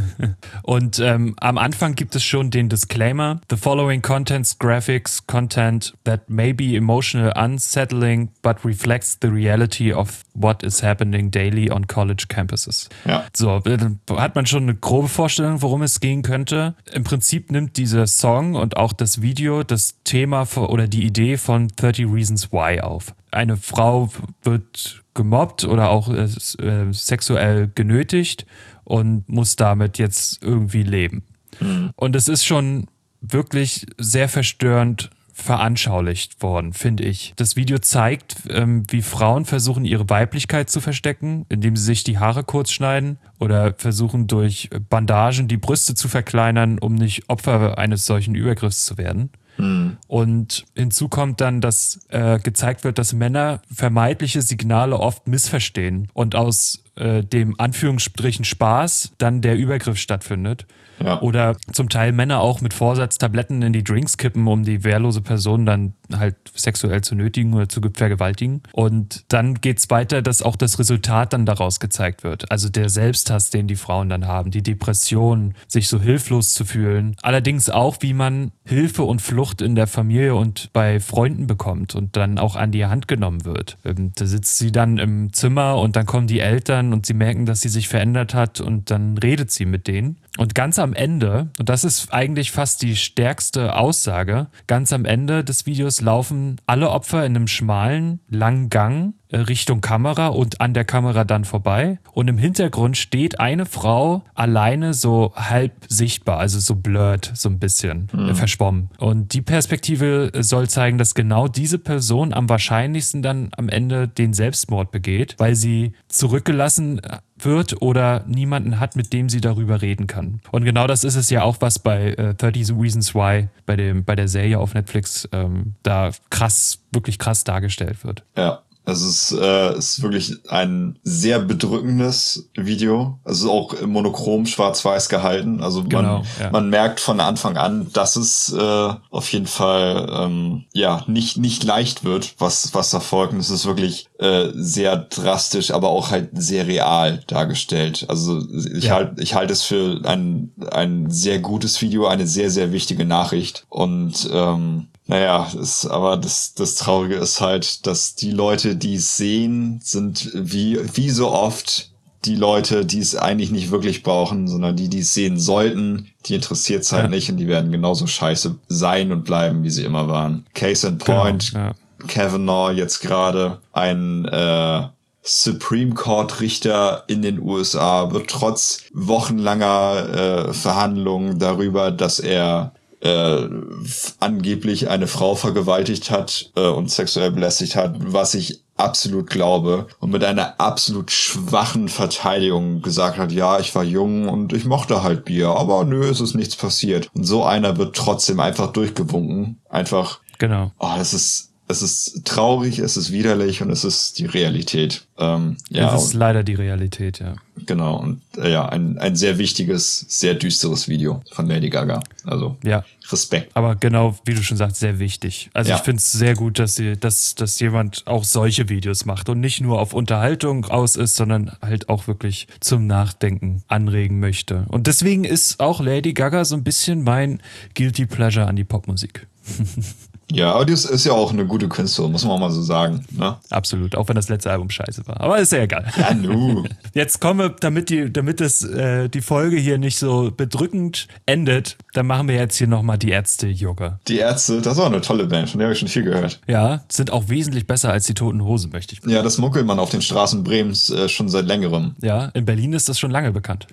Und ähm, am Anfang gibt es schon den Disclaimer: The following contents graphics content that may be emotional, unsettling, but reflects the reality of what is happening daily on college campuses. Ja. So, dann hat man schon eine grobe Vorstellung, worum es gehen könnte. Im Prinzip nimmt dieser Song und auch das Video das Thema oder die Idee von thirty Reasons Why auf. Eine Frau wird gemobbt oder auch äh, sexuell genötigt und muss damit jetzt irgendwie leben. Mhm. Und es ist schon wirklich sehr verstörend veranschaulicht worden, finde ich. Das Video zeigt, ähm, wie Frauen versuchen, ihre Weiblichkeit zu verstecken, indem sie sich die Haare kurz schneiden oder versuchen, durch Bandagen die Brüste zu verkleinern, um nicht Opfer eines solchen Übergriffs zu werden. Mhm. Und hinzu kommt dann, dass äh, gezeigt wird, dass Männer vermeintliche Signale oft missverstehen und aus äh, dem Anführungsstrichen Spaß dann der Übergriff stattfindet. Ja. Oder zum Teil Männer auch mit Vorsatz Tabletten in die Drinks kippen, um die wehrlose Person dann halt sexuell zu nötigen oder zu vergewaltigen. Und dann geht's weiter, dass auch das Resultat dann daraus gezeigt wird. Also der Selbsthass, den die Frauen dann haben, die Depression, sich so hilflos zu fühlen. Allerdings auch, wie man Hilfe und Flucht in der Familie und bei Freunden bekommt und dann auch an die Hand genommen wird. Da sitzt sie dann im Zimmer und dann kommen die Eltern und sie merken, dass sie sich verändert hat und dann redet sie mit denen. Und ganz am Ende, und das ist eigentlich fast die stärkste Aussage, ganz am Ende des Videos laufen alle Opfer in einem schmalen, langen Gang Richtung Kamera und an der Kamera dann vorbei. Und im Hintergrund steht eine Frau alleine so halb sichtbar, also so blurred, so ein bisschen mhm. verschwommen. Und die Perspektive soll zeigen, dass genau diese Person am wahrscheinlichsten dann am Ende den Selbstmord begeht, weil sie zurückgelassen wird oder niemanden hat, mit dem sie darüber reden kann. Und genau das ist es ja auch, was bei äh, thirty Reasons Why, bei, dem, bei der Serie auf Netflix, ähm, da krass, wirklich krass dargestellt wird. Ja. Also es ist, äh, es ist wirklich ein sehr bedrückendes Video. Also auch monochrom schwarz-weiß gehalten. Also man, genau, ja. man merkt von Anfang an, dass es äh, auf jeden Fall ähm, ja nicht nicht leicht wird, was was da folgt. Und es ist wirklich äh, sehr drastisch, aber auch halt sehr real dargestellt. Also ich ja. halt ich halte es für ein ein sehr gutes Video, eine sehr sehr wichtige Nachricht. Und ähm, Naja, ist, aber das, das Traurige ist halt, dass die Leute, die es sehen, sind wie, wie so oft die Leute, die es eigentlich nicht wirklich brauchen, sondern die, die es sehen sollten, die interessiert es halt ja. nicht und die werden genauso scheiße sein und bleiben, wie sie immer waren. Case in point, genau, ja. Kavanaugh jetzt gerade ein, äh, Supreme Court Richter in den U S A wird trotz wochenlanger äh, Verhandlungen darüber, dass er Äh, angeblich eine Frau vergewaltigt hat äh, und sexuell belästigt hat, was ich absolut glaube, und mit einer absolut schwachen Verteidigung gesagt hat, ja, ich war jung und ich mochte halt Bier, aber nö, es ist nichts passiert. Und so einer wird trotzdem einfach durchgewunken. Einfach, genau. Oh, das ist Es ist traurig, es ist widerlich und es ist die Realität. Ähm, ja, es ist leider die Realität, ja. Genau, und äh, ja, ein ein sehr wichtiges, sehr düsteres Video von Lady Gaga. Also ja. Respekt. Aber genau, wie du schon sagst, sehr wichtig. Also ja. ich finde es sehr gut, dass sie, dass, dass jemand auch solche Videos macht und nicht nur auf Unterhaltung aus ist, sondern halt auch wirklich zum Nachdenken anregen möchte. Und deswegen ist auch Lady Gaga so ein bisschen mein Guilty Pleasure an die Popmusik. Ja, aber das ist ja auch eine gute Künstlerin, muss man auch mal so sagen. Ne? Absolut, auch wenn das letzte Album scheiße war. Aber ist ja egal. Ja, nu. Jetzt kommen wir, damit die, damit das, äh, die Folge hier nicht so bedrückend endet, dann machen wir jetzt hier nochmal die Ärzte-Yoga. Die Ärzte, das war eine tolle Band, von der habe ich schon viel gehört. Ja, sind auch wesentlich besser als die Toten Hosen, möchte ich. Ja, das munkelt man auf den Straßen Bremens äh, schon seit längerem. Ja, in Berlin ist das schon lange bekannt.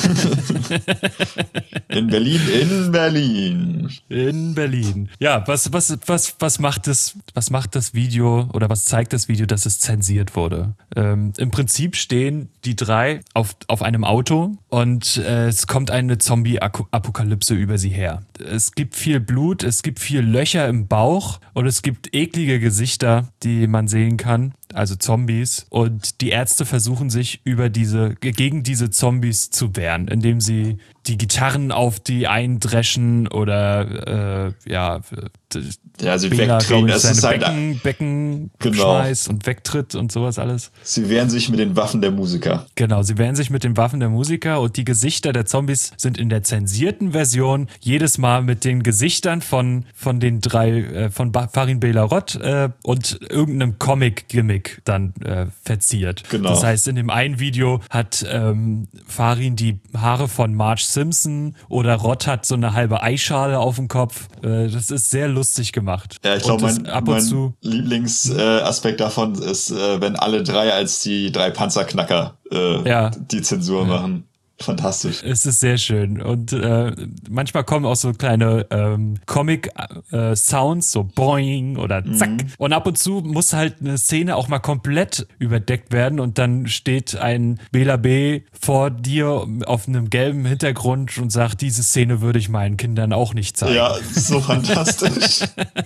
In Berlin, in Berlin. In Berlin. Ja, was, was, was, was macht das, was macht das Video oder was zeigt das Video, dass es zensiert wurde? Ähm, im Prinzip stehen die drei auf, auf einem Auto und äh, es kommt eine Zombie-Apokalypse über sie her. Es gibt viel Blut, es gibt viel Löcher im Bauch und es gibt eklige Gesichter, die man sehen kann. Also Zombies, und die Ärzte versuchen sich über diese, gegen diese Zombies zu wehren, indem sie die Gitarren auf die eindreschen oder äh, ja, ja, sie Bela, wegdrehen. ich, Es seine ist halt, Becken, Becken genau. schmeißt und wegtritt und sowas alles. Sie wehren sich mit den Waffen der Musiker. Genau, sie wehren sich mit den Waffen der Musiker, und die Gesichter der Zombies sind in der zensierten Version jedes Mal mit den Gesichtern von, von den drei, äh, von Farin Belarot äh, und irgendeinem Comic-Gimmick dann äh, verziert. Genau. Das heißt, in dem einen Video hat ähm, Farin die Haare von Marge Simpson oder Rott hat so eine halbe Eischale auf dem Kopf. Äh, das ist sehr lustig gemacht. Ja, ich glaube, mein, ab und mein zu Lieblingsaspekt äh, davon ist, äh, wenn alle drei als die drei Panzerknacker äh, ja. die Zensur ja. machen. Fantastisch. Es ist sehr schön. Und äh, manchmal kommen auch so kleine ähm, Comic-Sounds, äh, so boing oder zack. Mhm. Und ab und zu muss halt eine Szene auch mal komplett überdeckt werden und dann steht ein Bela B. vor dir auf einem gelben Hintergrund und sagt, diese Szene würde ich meinen Kindern auch nicht zeigen. Ja, so fantastisch.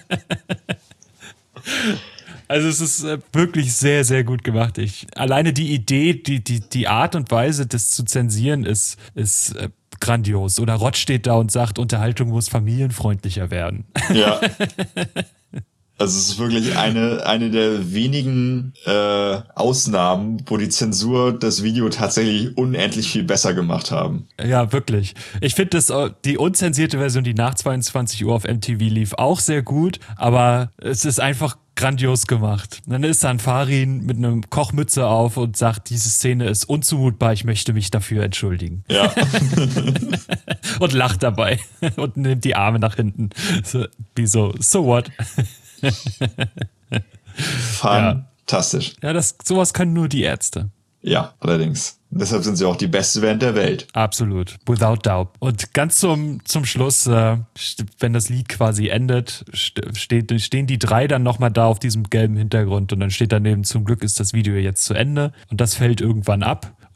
Also es ist äh, wirklich sehr, sehr gut gemacht. Ich, alleine die Idee, die, die, die Art und Weise, das zu zensieren, ist, ist äh, grandios. Oder Rott steht da und sagt, Unterhaltung muss familienfreundlicher werden. Ja. Also es ist wirklich eine eine der wenigen äh, Ausnahmen, wo die Zensur das Video tatsächlich unendlich viel besser gemacht haben. Ja, wirklich. Ich finde das die unzensierte Version, die nach zweiundzwanzig Uhr auf M T V lief, auch sehr gut, aber es ist einfach grandios gemacht. Dann ist dann Farin mit einem Kochmütze auf und sagt, diese Szene ist unzumutbar, ich möchte mich dafür entschuldigen. Ja. Und lacht dabei und nimmt die Arme nach hinten. So, wie so, so what? Fantastisch. Ja, das, sowas können nur die Ärzte. Ja, allerdings. Deshalb sind sie auch die beste Band der Welt. Absolut, without doubt. Und ganz zum, zum Schluss, äh, wenn das Lied quasi endet, steht, stehen die drei dann nochmal da auf diesem gelben Hintergrund und dann steht daneben, zum Glück ist das Video jetzt zu Ende, und das fällt irgendwann ab.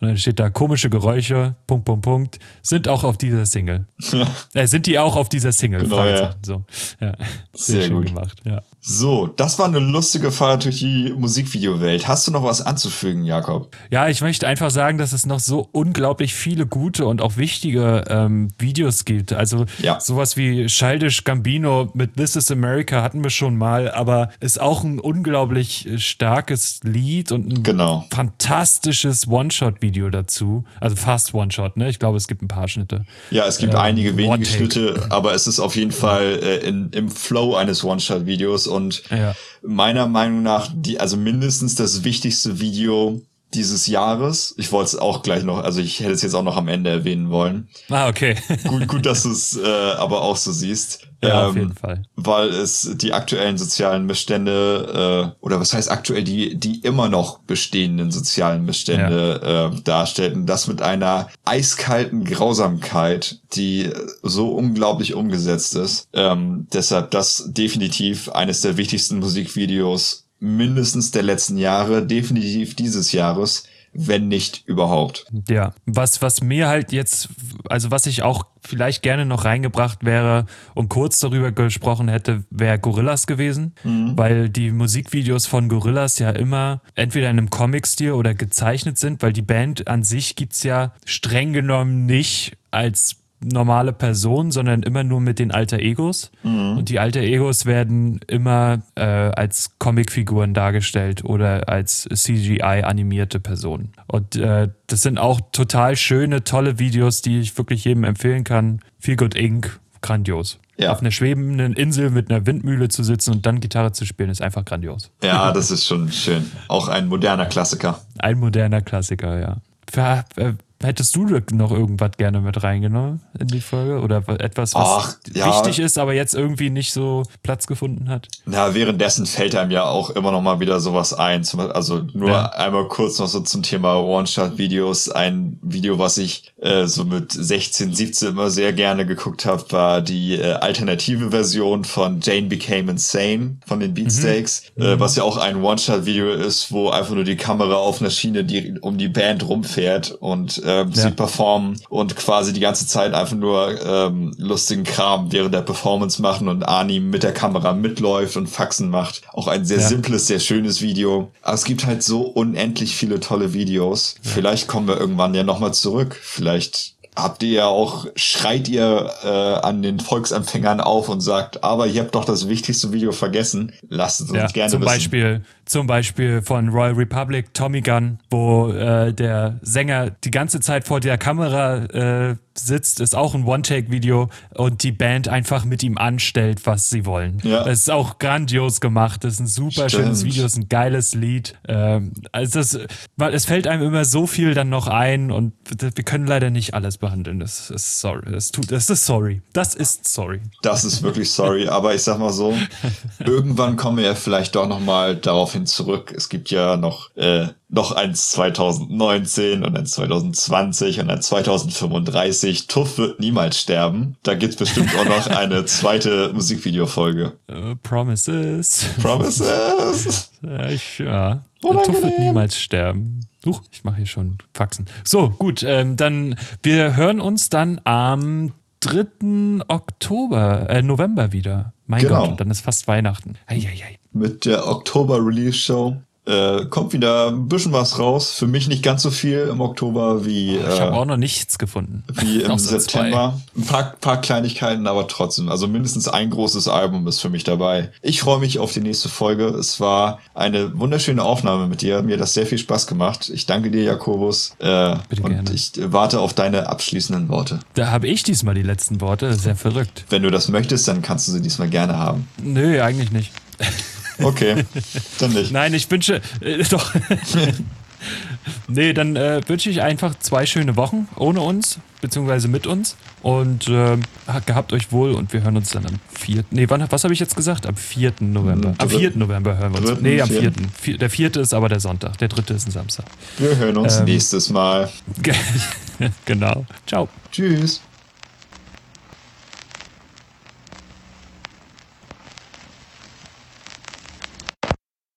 Und dann steht da komische Geräusche, Punkt, Punkt, Punkt, sind auch auf dieser Single. äh, sind die auch auf dieser Single? Genau, ja. So. Ja. Sehr, Sehr schön gut gemacht, ja. So, das war eine lustige Fahrt durch die Musikvideowelt. Hast du noch was anzufügen, Jakob? Ja, ich möchte einfach sagen, dass es noch so unglaublich viele gute und auch wichtige ähm, Videos gibt. Also ja. sowas wie Childish Gambino mit This is America hatten wir schon mal, aber ist auch ein unglaublich starkes Lied und ein genau. fantastisches One-Shot-Video dazu. Also fast One-Shot, ne? Ich glaube, es gibt ein paar Schnitte. Ja, es gibt ähm, einige wenige One-Take. Schnitte, aber es ist auf jeden Fall äh, in, im Flow eines One-Shot-Videos und ja. meiner Meinung nach die, also mindestens das wichtigste Video dieses Jahres. Ich wollte es auch gleich noch, also ich hätte es jetzt auch noch am Ende erwähnen wollen. Ah, okay. gut, gut, dass du es äh, aber auch so siehst. Ja, ähm, auf jeden Fall. Weil es die aktuellen sozialen Missstände, äh, oder was heißt aktuell, die die immer noch bestehenden sozialen Missstände ja. äh, darstellt. Und das mit einer eiskalten Grausamkeit, die so unglaublich umgesetzt ist. Ähm, deshalb das definitiv eines der wichtigsten Musikvideos mindestens der letzten Jahre, definitiv dieses Jahres, wenn nicht überhaupt. Ja, was was mir halt jetzt, also was ich auch vielleicht gerne noch reingebracht wäre und kurz darüber gesprochen hätte, wäre Gorillaz gewesen, mhm. weil die Musikvideos von Gorillaz ja immer entweder in einem Comic-Stil oder gezeichnet sind, weil die Band an sich gibt's ja streng genommen nicht als normale Person, sondern immer nur mit den Alter Egos. Mhm. Und die Alter Egos werden immer äh, als Comicfiguren dargestellt oder als C G I-animierte Personen. Und äh, das sind auch total schöne, tolle Videos, die ich wirklich jedem empfehlen kann. Feel Good Incorporated, grandios. Ja. Auf einer schwebenden Insel mit einer Windmühle zu sitzen und dann Gitarre zu spielen, ist einfach grandios. Ja, das ist schon schön. Auch ein moderner Klassiker. Ein moderner Klassiker, ja. Für, äh, Hättest du noch irgendwas gerne mit reingenommen in die Folge? Oder etwas, was Ach, ja. wichtig ist, aber jetzt irgendwie nicht so Platz gefunden hat? Na, währenddessen fällt einem ja auch immer noch mal wieder sowas ein. Also nur ja. einmal kurz noch so zum Thema One-Shot-Videos. Ein Video, was ich äh, so mit sechzehn, siebzehn immer sehr gerne geguckt habe, war die äh, alternative Version von Jane Became Insane von den Beatsteaks, mhm. äh, was ja auch ein One-Shot-Video ist, wo einfach nur die Kamera auf einer Schiene die um die Band rumfährt und äh, Ja. sie performen und quasi die ganze Zeit einfach nur ähm, lustigen Kram während der Performance machen und Arnim mit der Kamera mitläuft und Faxen macht. Auch ein sehr ja. simples, sehr schönes Video. Aber es gibt halt so unendlich viele tolle Videos. Ja. Vielleicht kommen wir irgendwann ja nochmal zurück. Vielleicht habt ihr ja auch, schreit ihr äh, an den Volksempfängern auf und sagt, aber ihr habt doch das wichtigste Video vergessen. Lasst es uns ja, gerne zum wissen. Beispiel, zum Beispiel von Royal Republic, Tommy Gun, wo äh, der Sänger die ganze Zeit vor der Kamera äh, sitzt, ist auch ein One-Take-Video und die Band einfach mit ihm anstellt, was sie wollen. Ja. Das ist auch grandios gemacht, das ist ein super Stimmt. schönes Video, das ist ein geiles Lied. Ähm, also das, es fällt einem immer so viel dann noch ein und wir können leider nicht alles behandeln. Das ist sorry. Das tut, das ist sorry. Das ist sorry. Das ist wirklich sorry, aber ich sag mal so, irgendwann kommen wir ja vielleicht doch nochmal darauf hin zurück. Es gibt ja noch äh, noch eins zwanzig neunzehn und eins zwanzig zwanzig und ein zwanzig fünfunddreißig. Tuff wird niemals sterben. Da gibt's bestimmt auch noch eine zweite Musikvideo-Folge. Uh, promises. Promises. Ja, ich, ja. Tuff wird niemals sterben. Huch, ich mache hier schon Faxen. So, gut, ähm, dann wir hören uns dann am dritten Oktober, äh, November wieder. Mein genau. Gott, und dann ist fast Weihnachten. Eieiei. Mit der Oktober-Release-Show. Äh, kommt wieder ein bisschen was raus. Für mich nicht ganz so viel im Oktober wie Ich äh, habe auch noch nichts gefunden. Wie im September. Zwei. Ein paar, paar Kleinigkeiten, aber trotzdem. Also mindestens ein großes Album ist für mich dabei. Ich freue mich auf die nächste Folge. Es war eine wunderschöne Aufnahme mit dir. Mir hat das sehr viel Spaß gemacht. Ich danke dir, Jakobus. Äh, Bitte und gerne. Ich warte auf deine abschließenden Worte. Da habe ich diesmal die letzten Worte. Sehr verrückt. Wenn du das möchtest, dann kannst du sie diesmal gerne haben. Nö, eigentlich nicht. Okay, dann nicht. Nein, ich wünsche, äh, doch. Nee, dann äh, wünsche ich einfach zwei schöne Wochen ohne uns, beziehungsweise mit uns. Und äh, gehabt euch wohl und wir hören uns dann am vierten Nee, wann, was habe ich jetzt gesagt? Am vierten November. Am vierten November hören wir uns. Dritten, nee, am vierten Vier, der vierte ist aber der Sonntag, der dritte ist ein Samstag. Wir hören uns ähm, nächstes Mal. Genau. Ciao. Tschüss.